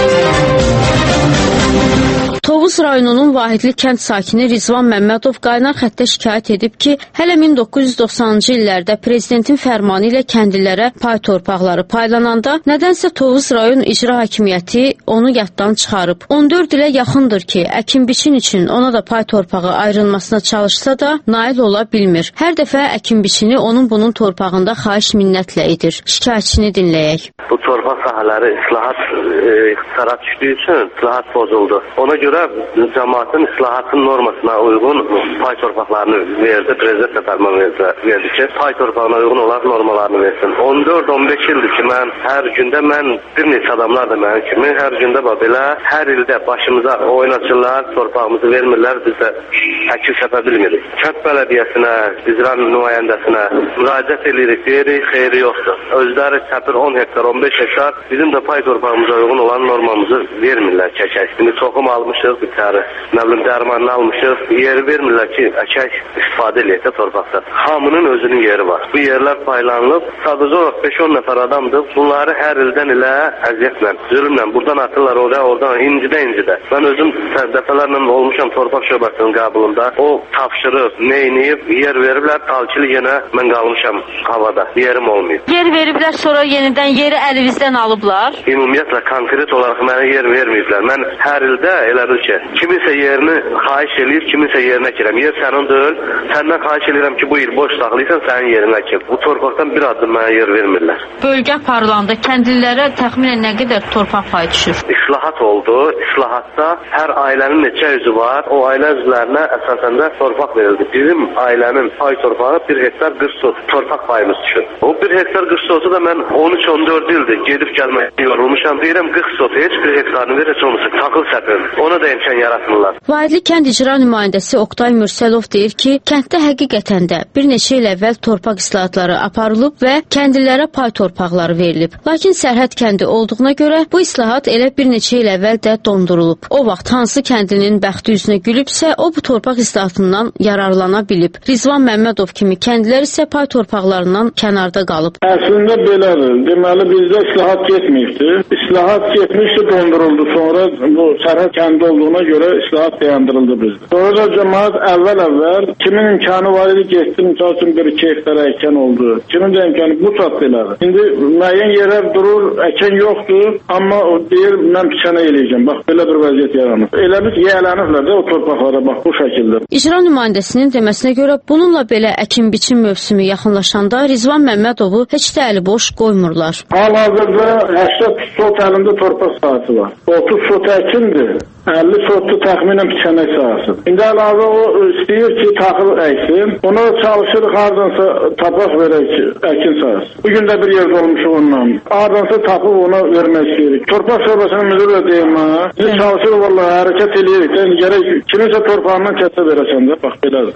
Tovuz rayonunun Vahidli kənd sakini Rizvan Məmmədov qaynar xəttə şikayət edib ki, hələ min doqquz yüz doxsanıncı illərdə prezidentin fərmanı ilə kəndlilərə pay torpaqları paylananda nədənsə Tovuz rayon icra hakimiyyəti onu yaddan çıxarıb. on dörd ilə yaxındır ki, əkin-biçin üçün ona da pay torpağı ayrılmasına çalışsa da nail ola bilmir. Hər dəfə əkin-biçini onun bunun torpağında xahiş minnətlə edir. Şikayətçini dinləyək. Bu torpaq sahələri islahat e, ixtisara düşdüyü üçün islahat pozuldu. Ona görə cəmaatın islahatın normasına uyğun pay torpaqlarını verdi. Prezident də fərman verdi ki, pay torpağına uyğun olaraq normalarını versin. on dörd on beş ildir ki, mən hər gündə, mən bir neçə adamlar da mənim kimi, hər gündə belə, hər ildə başımıza oyun açırlar, torpağımızı vermirlər, biz də təkil səpə bilmirik. Kənd bələdiyyəsinə, icra nümayəndəsinə müraciət edirik, deyirik, xeyri yoxdur. Özləri səpir on hektar, on beş hektar, bizim də pay torpağımıza uyğun olan normamızı vermirlər çəkək. Şimdi toxum almışıq, bir tane, nə bilim, dərmanını almışıq, yeri vermirlər ki, əkək istifadə eləyək də torpaqda. Hamının özünün yeri var. Bu yerlər paylanılıb, sadəcə olaraq beş on nəfər adamdır. Bunları hər ildən ilə əziyyətlə, zülmlə, buradan atırlar oraya, oradan incidə incidə. Mən özüm dəfələrlə olmuşam torpaq şöbəsinin qəbulunda. O tapşırıb, neyniyib, yer veriblər, talkili yenə mən qalmışam havada. Yerim olmayıb. Yer veriblər, sonra yenidən yeri əlinizdən alıblar? Ümumiyyətlə, konkret olaraq mənə yer verməyiblər. Mən hər ildə elədir ki, kiminsə yerini xahiş eləyir, kiminsə yerinə kirəm. Yer sənin deyil, səndən xahiş eləyirəm ki, bu il boş saxlayırsan, sənin yerinə kir. Bu torpaqdan bir addım mənə yer vermirlər. Bölgə aparılanda kəndlilərə təxminən nə qədər torpaq payı düşür? İslahat oldu. İslahatda hər ailənin neçə üzü var, o ailə üzvlərinə əsasən də torpaq verildi. Bizim ailənin pay torpağı bir hektar qırx sot torpaq payımız düşür. O bir hektar qırx sotu da mən on üç on dörd ildir gedib gəlməkdə yorulmuşam. Deyirəm qırx sot, heç bir hektarını verir, heç olmasa taxıl səpir. Ona da imkan yaratmırlar. Vahidli kənd icra nümayəndəsi Oqtay Mürsəlov deyir ki, kənddə həqiqətən də bir neçə il əvvəl torpaq islahatları aparılıb və kəndlilərə pay torpaqları verilib. Lakin sərhəd kəndi olduğuna görə bu islahat elə bir neçə il əvvəl də dondurulub. O vaxt hansı kəndlinin bəxti üzünə gülübsə, o bu torpaq islahatından yararlana bilib. Rizvan Məmmədov kimi kəndlilər isə pay torpaqlarından kənarda qalıb. Əslində belədir. Deməli bizdə islahat getməyibdi. İslahat getmişdi, donduruldu. Sonra bu sərhəd kəndi olduğuna görə islahat dayandırıldı bizdə. Sonra da cəmaət əvvəl-əvvəl kimin imkanı var idi, getdi, misal üçün bir iki hektara əkən oldu. Kimin də imkanı bu çatdı elədi. İndi müəyyən yerlər durur, əkən yoxdur, amma o deyir, mən biçənə eləyəcəm. Bax, belə bir vəziyyət yaranır. Elə biz yiyələniblər də o torpaqlara, bax, bu şəkildə. İcra nümayəndəsinin deməsinə görə bununla belə əkin-biçin mövsümü yaxınlaşanda Rizvan Məmmədovu heç də əli boş qoymurlar. Hal-hazırda səksən sot əlində torpaq sahəsi var. otuz sot əkindir. əlli sotlu təxminən biçəmək sahəsi. İndi əlavə o istəyir ki, taxıl əksin. Ona çalışır, hardansa tapaq verək əkin sahəsi. Bugün də bir yerdə olmuşuq ondan. Hardansa tapıb ona vermək istəyirik. Torpaq şöbəsinin müdürü də deyim mənə. Biz çalışır, vallahi hərəkət eləyirik. Yəni, gərək kiminsə torpağından kəsə verəsən də. Bax, belədir.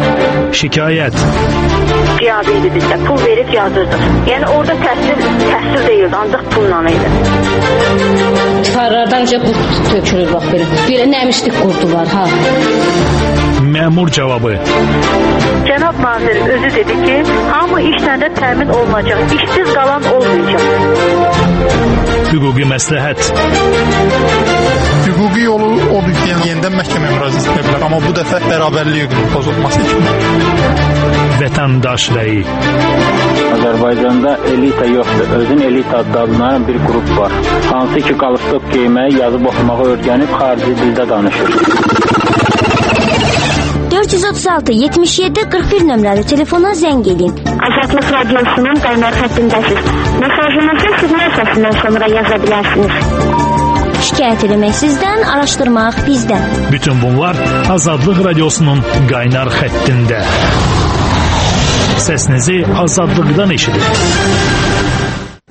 Şikayət. Qiyabeydi bizdə. Pul verib yazırdıq. Yəni, orada təhsil, təhsil deyildi, ancaq pulla idi. Tikarlardan önce bu tökülür bak böyle. Böyle nəmişlik qurdular ha. Məmur cavabı. Cənab nazir özü dedi ki, hamı işlə də təmin olunacaq. İşsiz qalan olmayacaq. Hüquqi məsləhət. Hüquqi yolu odur ki, yəni yenidən məhkəməyə müraciət edə bilər. Amma bu dəfə bərabərlik pozulması üçün. Vətəndaş rəyi. Azərbaycanda elita yoxdur. Özün elita adlanan bir qrup var. Hansı ki qalstok geyməyi, yazıb oxumağı öyrənib xarici dildə danışır. dörd yüz otuz altı yetmiş yeddi qırx bir nömrəli telefona zəng edin. Azadlıq radiosunun qaynar xəttindəsiz. Mesajınızı siqnal səsindən sonra yaza bilərsiniz. Şikayət eləmək sizdən, araşdırmaq bizdən. Bütün bunlar Azadlıq radiosunun qaynar xəttində. Səsinizi azadlıqdan eşidin.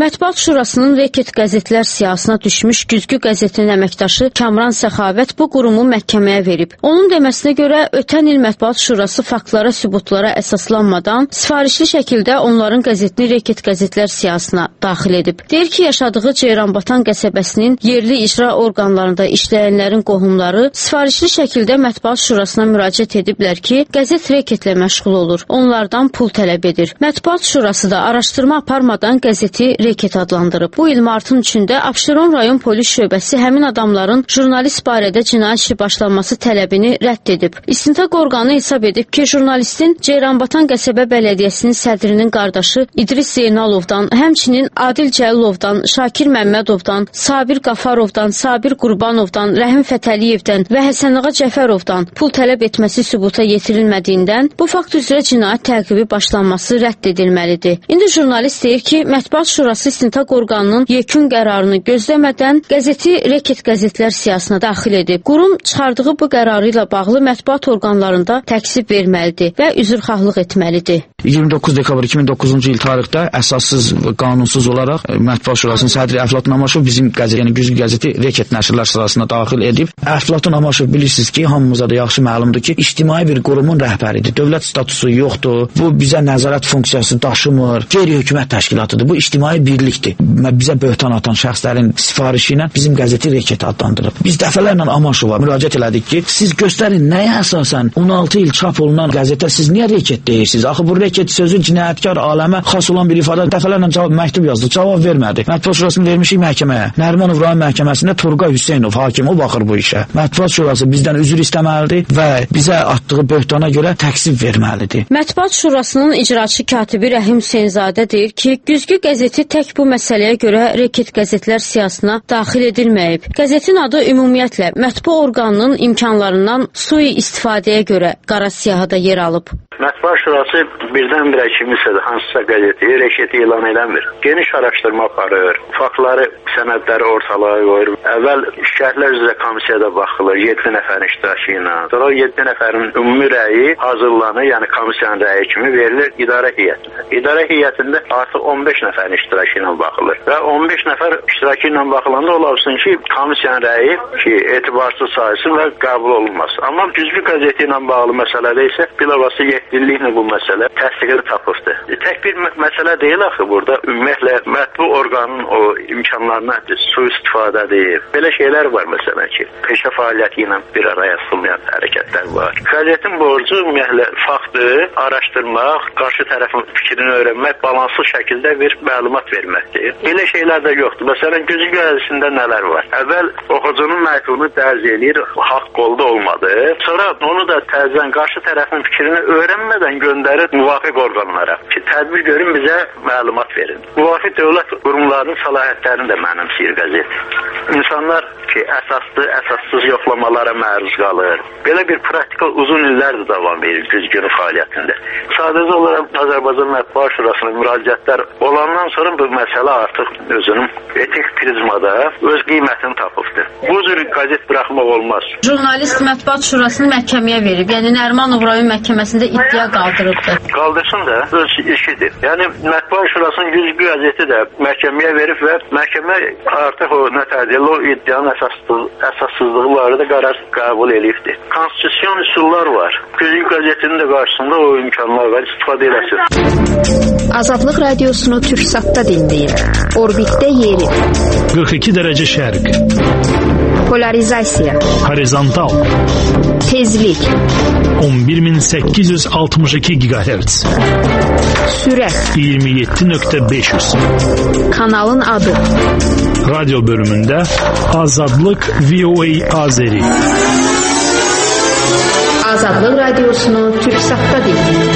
Mətbuat Şurasının Reket qəzetlər siyahısına düşmüş Güzgü qəzetinin əməkdaşı Kamran Səxavət bu qurumu məhkəməyə verib. Onun deməsinə görə ötən il Mətbuat Şurası faktlara, sübutlara əsaslanmadan sifarişli şəkildə onların qəzetini Reket qəzetlər siyahısına daxil edib. Deyir ki, yaşadığı Ceyranbatan qəsəbəsinin yerli icra orqanlarında işləyənlərin qohumları sifarişli şəkildə Mətbuat Şurasına müraciət ediblər ki, qəzet Reketlə məşğul olur. Onlardan pul tələb edir. Mətbuat Şurası da araşdırma aparmadan qəzeti Reket adlandırıb. Bu il martın üçündə Abşeron rayon polis şöbəsi həmin adamların jurnalist barədə cinayət işi başlanması tələbini rədd edib. İstintaq orqanı hesab edib ki, jurnalistin Ceyranbatan qəsəbə bələdiyyəsinin sədrinin qardaşı İdris Zeynalovdan, həmçinin Adil Cəlilovdan, Şakir Məmmədovdan, Sabir Qafarovdan, Sabir Qurbanovdan, Rəhim Fətəliyevdən və Həsənağa Cəfərovdan pul tələb etməsi sübuta yetirilmədiyindən bu fakt üzrə cinayət təqibi başlanması rədd edilməlidir. İndi jurnalist deyir ki, Mətbuat Şurası istintaq orqanının yekun qərarını gözləmədən qəzeti Reket qəzetlər siyahısına daxil edib. Qurum çıxardığı bu qərarı ilə bağlı mətbuat orqanlarında təksib verməlidir və üzrxahlıq etməlidir. iyirmi doqquz dekabr iki min doqquzuncu il tarixdə əsassız və qanunsuz olaraq Mətbuat Şurasının sədri Əflatun Amaşov bizim qəzet, yəni Güzgü qəzeti Reket nəşrlər sırasına daxil edib. Əflatun Amaşov bilirsiniz ki, hamımıza da yaxşı məlumdur ki, ictimai bir qurumun rəhbəridir. Dövlət statusu yoxdur. Bu bizə nəzarət funksiyası daşımır. Qeyri-hökumət təşkilatıdır. Bu ictimai birlikdir. Bizə böhtan atan şəxslərin sifarişi ilə bizim qəzeti Reket adlandırıb. Biz dəfələrlə Amaşova müraciət elədik ki, siz göstərin nəyə əsasən on altı il çap olunan qəzetə siz niyə Reket deyirsiniz? Axı bu Reket sözü cinayətkar aləmə xas olan bir ifadə. Dəfələrlə cavab məktub yazdı, cavab vermədi. Mətbuat Şurasını vermişik məhkəməyə. Nərimanov rayon məhkəməsində Turqay Hüseynov hakim o baxır bu işə. Mətbuat Şurası bizdən üzr istəməlidir və bizə atdığı böhtana görə təksib verməlidir. Mətbuat Şurasının icraçı katibi Rəhim Hüseynzadə deyir ki, Güzgü qəzeti tək bu məsələyə görə Reket qəzetlər siyahısına daxil edilməyib. Qəzetin adı ümumiyyətlə mətbuat orqanının imkanlarından sui-istifadəyə görə qara siyahıda yer alıb. Mətbuat Şurası birdən-birə kimisə də hansısa qəzeti Reketi elan eləmir. Geniş araşdırma aparır, faktları, sənədləri ortalığa qoyur. Əvvəl şikayətlər üzrə komissiyada baxılır yeddi nəfərin iştirakı ilə. Sonra yeddi nəfərin ümumi rəyi hazırlanır, yəni komissiyanın rəyi kimi verilir idarə heyətinə. İdarə heyətində artıq on beş nəfərin iştirakı ilə baxılır. Və on beş nəfər iştirakı ilə baxılanda olasın ki, komissiyanın rəyi ki, etibarsız sayılsın və qəbul olunmaz. Amma Güzgü qəzeti ilə bağlı məsələdə isə bilavasitə yetkinliklə bu məsələ təsdiqini tapıbdır. Tək bir məsələ deyil axı burada. Ümumiyyətlə mətbu orqanın o imkanlarına sui-istifadədir. Belə şeylər var məsələn ki, peşə fəaliyyəti ilə bir araya sığmayan hərəkətlər var. Qəzetin borcu ümumiyyətlə faktı araşdırmaq, qarşı tərəfin fikrini öyrənmək, balanslı şəkildə bir məlumat verməkdir. Belə şeylər də yoxdur. Məsələn, Güzgü qəzetində nələr var? Əvvəl oxucunun məktubunu dərc eləyir, haqq qolda olmadı. Sonra onu da təzədən qarşı tərəfin fikrini öyrənmədən göndərir müvafiq orqanlara ki, tədbir görün bizə məlumat verin. Müvafiq dövlət qurumlarının səlahiyyətlərini də mənimsəyir qəzet. İnsanlar ki, əsaslı, əsassız yoxlamalara məruz qalır. Belə bir praktika uzun illərdir davam edir Güzgünün fəaliyyətində. Sadəcə olaraq Azərbaycan Mətbuat Şurasına müraciətlər olandan sonra bu məsələ artıq özünün etik prizmada öz qiymətini tapıbdır. Bu cür qəzet buraxmaq olmaz. Jurnalist Mətbuat Şurasını məhkəməyə verib, yəni Nərimanov rayon məhkəməsində iddia qaldırıbdır. Qaldırsın da öz işidir. Yəni Mətbuat Şurasının Güzgü qəzeti də məhkəməyə verib və məhkəmə artıq o nətərdir, o iddianın əsassızlıqları da qərar qəbul edibdir. Konstitusiyon üsullar var. Güzgü qəzetinin də qarşısında o imkanlar var, istifadə eləsin. Azadlıq radiosunu Türksatda dinləyin. Orbitdə yeri. qırx iki dərəcə şərq. Polarizasiya. Horizontal. Tezlik. on bir min səkkiz yüz altmış iki gigahertz. Sürət. iyirmi yeddi nöqtə beş yüz. Kanalın adı. Radyo bölümündə Azadlıq V O A Azeri. Azadlıq radiosunu Türksatda dinləyin.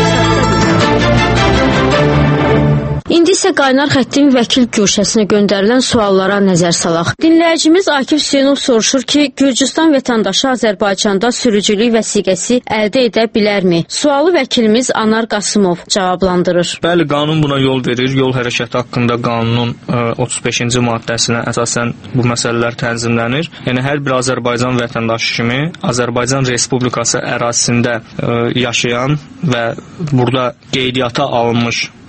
İndi isə qaynar xəttin vəkil güşəsinə göndərilən suallara nəzər salaq. Dinləyicimiz Akif Hüseynov soruşur ki, Gürcüstan vətəndaşı Azərbaycanda sürücülük vəsiqəsi əldə edə bilərmi? Sualı vəkilimiz Anar Qasımov cavablandırır. Bəli, qanun buna yol verir. Yol hərəkəti haqqında qanunun otuz beşinci maddəsinə əsasən bu məsələlər tənzimlənir. Yəni hər bir Azərbaycan vətəndaşı kimi Azərbaycan Respublikası ərazisində yaşayan və burada qeydiyyata alınmış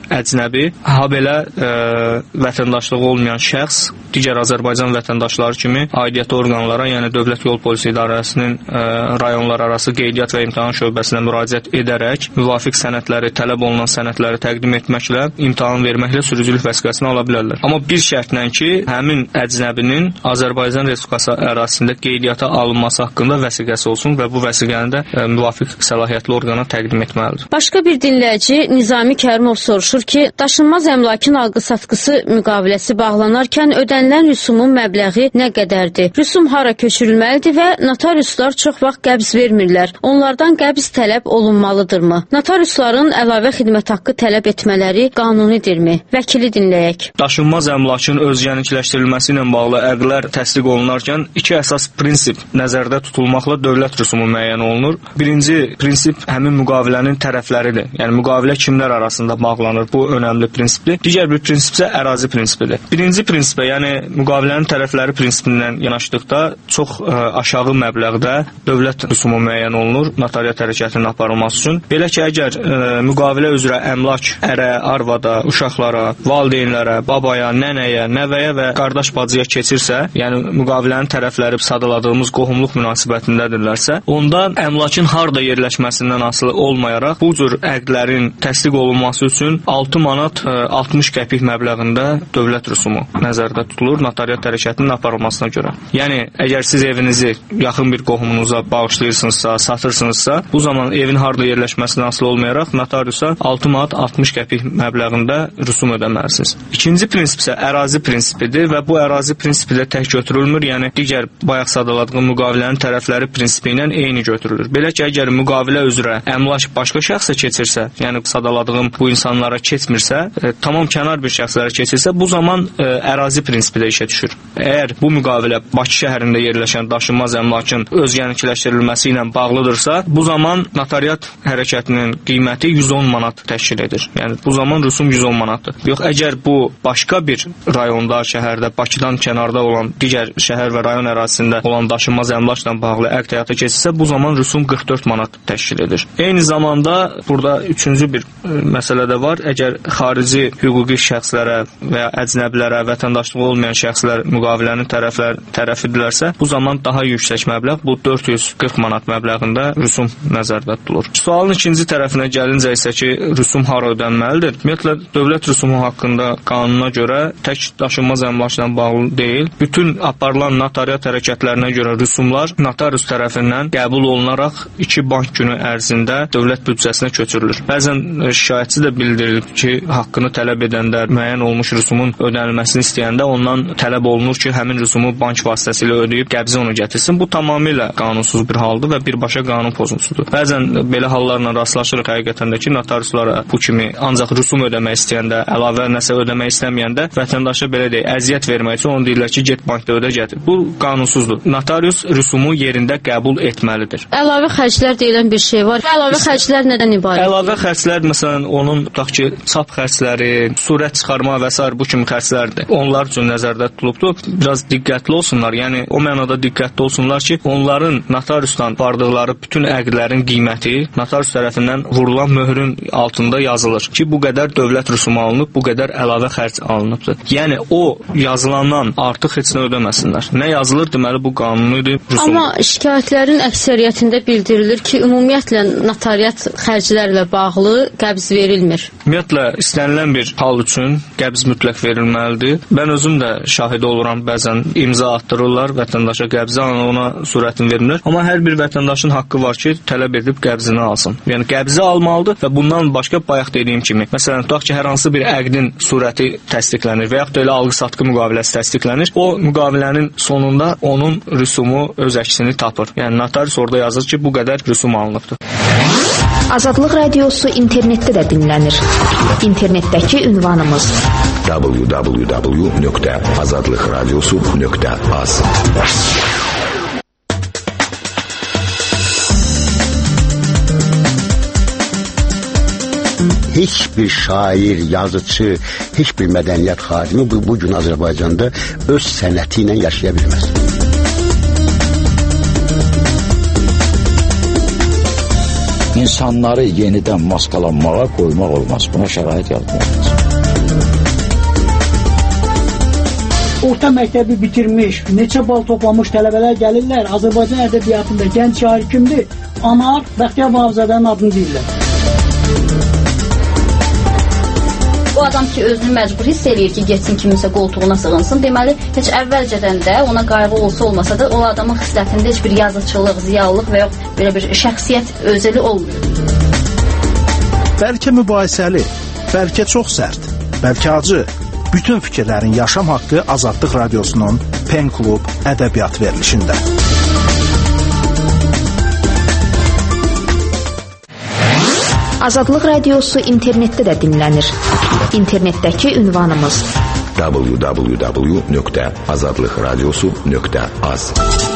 əcnəbi, ha belə ə, vətəndaşlığı olmayan şəxs digər Azərbaycan vətəndaşları kimi aidiyyəti orqanlara, yəni Dövlət Yol Polisi İdarəsinin ə, rayonlar arası qeydiyyat və imtahan şöbəsinə müraciət edərək müvafiq sənədləri, tələb olunan sənədləri təqdim etməklə, imtahan verməklə sürücülük vəsiqəsini ala bilərlər. Amma bir şərtlə ki, həmin əcnəbinin Azərbaycan Respublikası ərazisində qeydiyyata alınması haqqında vəsiqəsi olsun və bu vəsiqəni də ə, müvafiq səlahiyyətli orqana təqdim etməlidir. Başqa bir dinləyici Nizami Kərimov soruşur ki, daşınmaz əmlakın alqı-satqısı müqaviləsi bağlanarkən ödənilən rüsumun məbləği nə qədərdir? Rüsum hara köçürülməlidir və notariuslar çox vaxt qəbz vermirlər. Onlardan qəbz tələb olunmalıdırmı? Notariusların əlavə xidmət haqqı tələb etmələri qanunidirmi? Vəkili dinləyək. Daşınmaz əmlakın özgənikləşdirilməsi ilə bağlı əqdlər təsdiq olunarkən iki əsas prinsip nəzərdə tutulmaqla dövlət rüsumu müəyyən olunur. Birinci prinsip həmin müqavilənin tərəfləridir. Yəni müqavilə kimlər arasında bağlanır? Bu önəmli prinsipdir. Digər bir prinsip isə ərazi prinsipidir. Birinci prinsipə, yəni müqavilənin tərəfləri prinsipindən yanaşdıqda çox ə, aşağı məbləğdə dövlət rüsumu müəyyən olunur notariat hərəkətinin aparılması üçün. Belə ki, əgər ə, müqavilə üzrə əmlak ərə, arvada, uşaqlara, valideynlərə, babaya, nənəyə, nəvəyə və qardaş bacıya keçirsə, yəni müqavilənin tərəfləri sadaladığımız qohumluq münasibətindədirlərsə, onda əmlakın harda yerləşməsindən asılı olmayaraq bu cür əqdlərin təsdiq olunması üçün altı manat altmış qəpik məbləğində dövlət rüsumu nəzərdə tutulur notariat hərəkətinin aparılmasına görə. Yəni əgər siz evinizi yaxın bir qohumunuza bağışlayırsınızsa, satırsınızsa, bu zaman evin harda yerləşməsindən asılı olmayaraq notariusa altı manat altmış qəpik məbləğində rüsum ödəməlisiniz. İkinci prinsip isə ərazi prinsipidir və bu ərazi prinsipi də tək götürülmür, yəni digər bayaq sadaladığım müqavilənin tərəfləri prinsipi ilə eyni götürülür. Belə ki, əgər müqavilə üzrə əmlak başqa şəxsə keçirsə, yəni sadaladığım bu insanlara keçmirsə, e, tamam kənar bir şəxslərə keçirsə, bu zaman e, ərazi prinsipi də işə düşür. Əgər bu müqavilə Bakı şəhərində yerləşən daşınmaz əmlakın özgənikləşdirilməsi ilə bağlıdırsa, bu zaman notariat hərəkətinin qiyməti yüz on manat təşkil edir. Yəni bu zaman rüsum yüz on manatdır. Yox, əgər bu başqa bir rayonda, şəhərdə, Bakıdan kənarda olan digər şəhər və rayon ərazisində olan daşınmaz əmlakla bağlı əqd həyata keçirsə, bu zaman rüsum qırx dörd manat təşkil edir. Eyni zamanda burada üçüncü bir ə, məsələ də var. Əgər xarici hüquqi şəxslərə və ya əcnəbilərə, vətəndaşlığı olmayan şəxslər müqavilənin tərəflər tərəfidirlərsə, bu zaman daha yüksək məbləğ, bu dörd yüz qırx manat məbləğində rüsum nəzərdə tutulur. Sualın ikinci tərəfinə gəlincə isə ki, rüsum hara ödənməlidir? Ümumiyyətlə, dövlət rüsumu haqqında qanuna görə tək daşınmaz əmlakla bağlı deyil, bütün aparılan notariat hərəkətlərinə görə rüsumlar notarius tərəfindən qəbul olunaraq iki bank günü ərzində dövlət büdcəsinə köçürülür. Bəzən şikayətçi də bildirir ki, haqqını tələb edəndə, müəyyən olmuş rüsumun ödənilməsini istəyəndə ondan tələb olunur ki, həmin rüsumu bank vasitəsilə ödəyib qəbzi onu gətirsin. Bu tamamilə qanunsuz bir haldır və birbaşa qanun pozuntusudur. Bəzən belə hallarla rastlaşırıq həqiqətən də ki, notariuslara bu kimi ancaq rüsum ödəmək istəyəndə, əlavə nəsə ödəmək istəməyəndə vətəndaşa belə deyək, əziyyət vermək üçün onu deyirlər ki, get bankda ödə gətir. Bu qanunsuzdur. Notarius rüsumu yerində qəbul etməlidir. Əlavə xərclər deyilən bir şey var. Əlavə xərclər nədən ibarət? Əlavə xərclər məsələn onun tutaq ki, çap xərcləri, surət çıxarma və sair bu kimi xərclərdir. Onlar üçün nəzərdə tutulubdur. Biraz diqqətli olsunlar. Yəni o mənada diqqətli olsunlar ki, onların notariusdan vardıqları bütün əqdlərin qiyməti notarius tərəfindən vurulan möhrün altında yazılır ki, bu qədər dövlət rüsumu alınıb, bu qədər əlavə xərc alınıbdır. Yəni o yazılandan artıq heç nə ödəməsinlər. Nə yazılır, deməli bu qanunidir, rüsum. Amma şikayətlərin əksəriyyətində bildirilir ki, ümumiyyətlə notariat xərclərlə bağlı qəbz verilmir. Ümumiyyətlə istənilən bir hal üçün qəbz mütləq verilməlidir. Mən özüm də şahid oluram, bəzən imza atdırırlar vətəndaşa qəbzi, ona surətini vermirlər. Amma hər bir vətəndaşın haqqı var ki, tələb edib qəbzini alsın. Yəni qəbzi almalıdır və bundan başqa bayaq dediyim kimi, məsələn, tutaq ki, hər hansı bir əqdin surəti təsdiqlənir və yaxud da elə alqı-satqı müqaviləsi təsdiqlənir. O müqavilənin sonunda onun rüsumu öz əksini tapır. Yəni notarius orada yazır ki, bu qədər rüsum alınıbdır. Azadlıq Radiosu internetdə də dinlənir. İnternetdəki ünvanımız w w w nöqtə azadlıq radiosu nöqtə az. Heç bir şair, yazıcı, heç bir mədəniyyət xadimi bu, bugün Azərbaycanda öz sənəti ilə yaşaya bilməz. İnsanları yenidən maskalanmağa qoymaq olmaz. Buna şərait yaratmaq olmaz. Orta məktəbi bitirmiş, neçə bal toplamış tələbələr gəlirlər. Azərbaycan ədəbiyyatında gənc şair kimdir? Anar Bəxtiyar Vahabzadənin adını deyirlər. O adam ki, özünü məcbur hiss eləyir ki, getsin kiminsə qoltuğuna sığınsın. Deməli, heç əvvəlcədən də ona qayğı olsa olmasa da o adamın xislətində heç bir yazıçılıq, ziyalılıq və yox belə bir şəxsiyyət özəli olmuyor. Bəlkə mübahisəli, bəlkə çox sərt, bəlkə acı. Bütün fikirlərin yaşam haqqı Azadlıq Radiosunun Pen Klub ədəbiyyat verilişində. Azadlıq Radiosu internetdə də dinlənir. İnternetdəki ünvanımız w w w nöqtə azadlıqradiosu nöqtə az.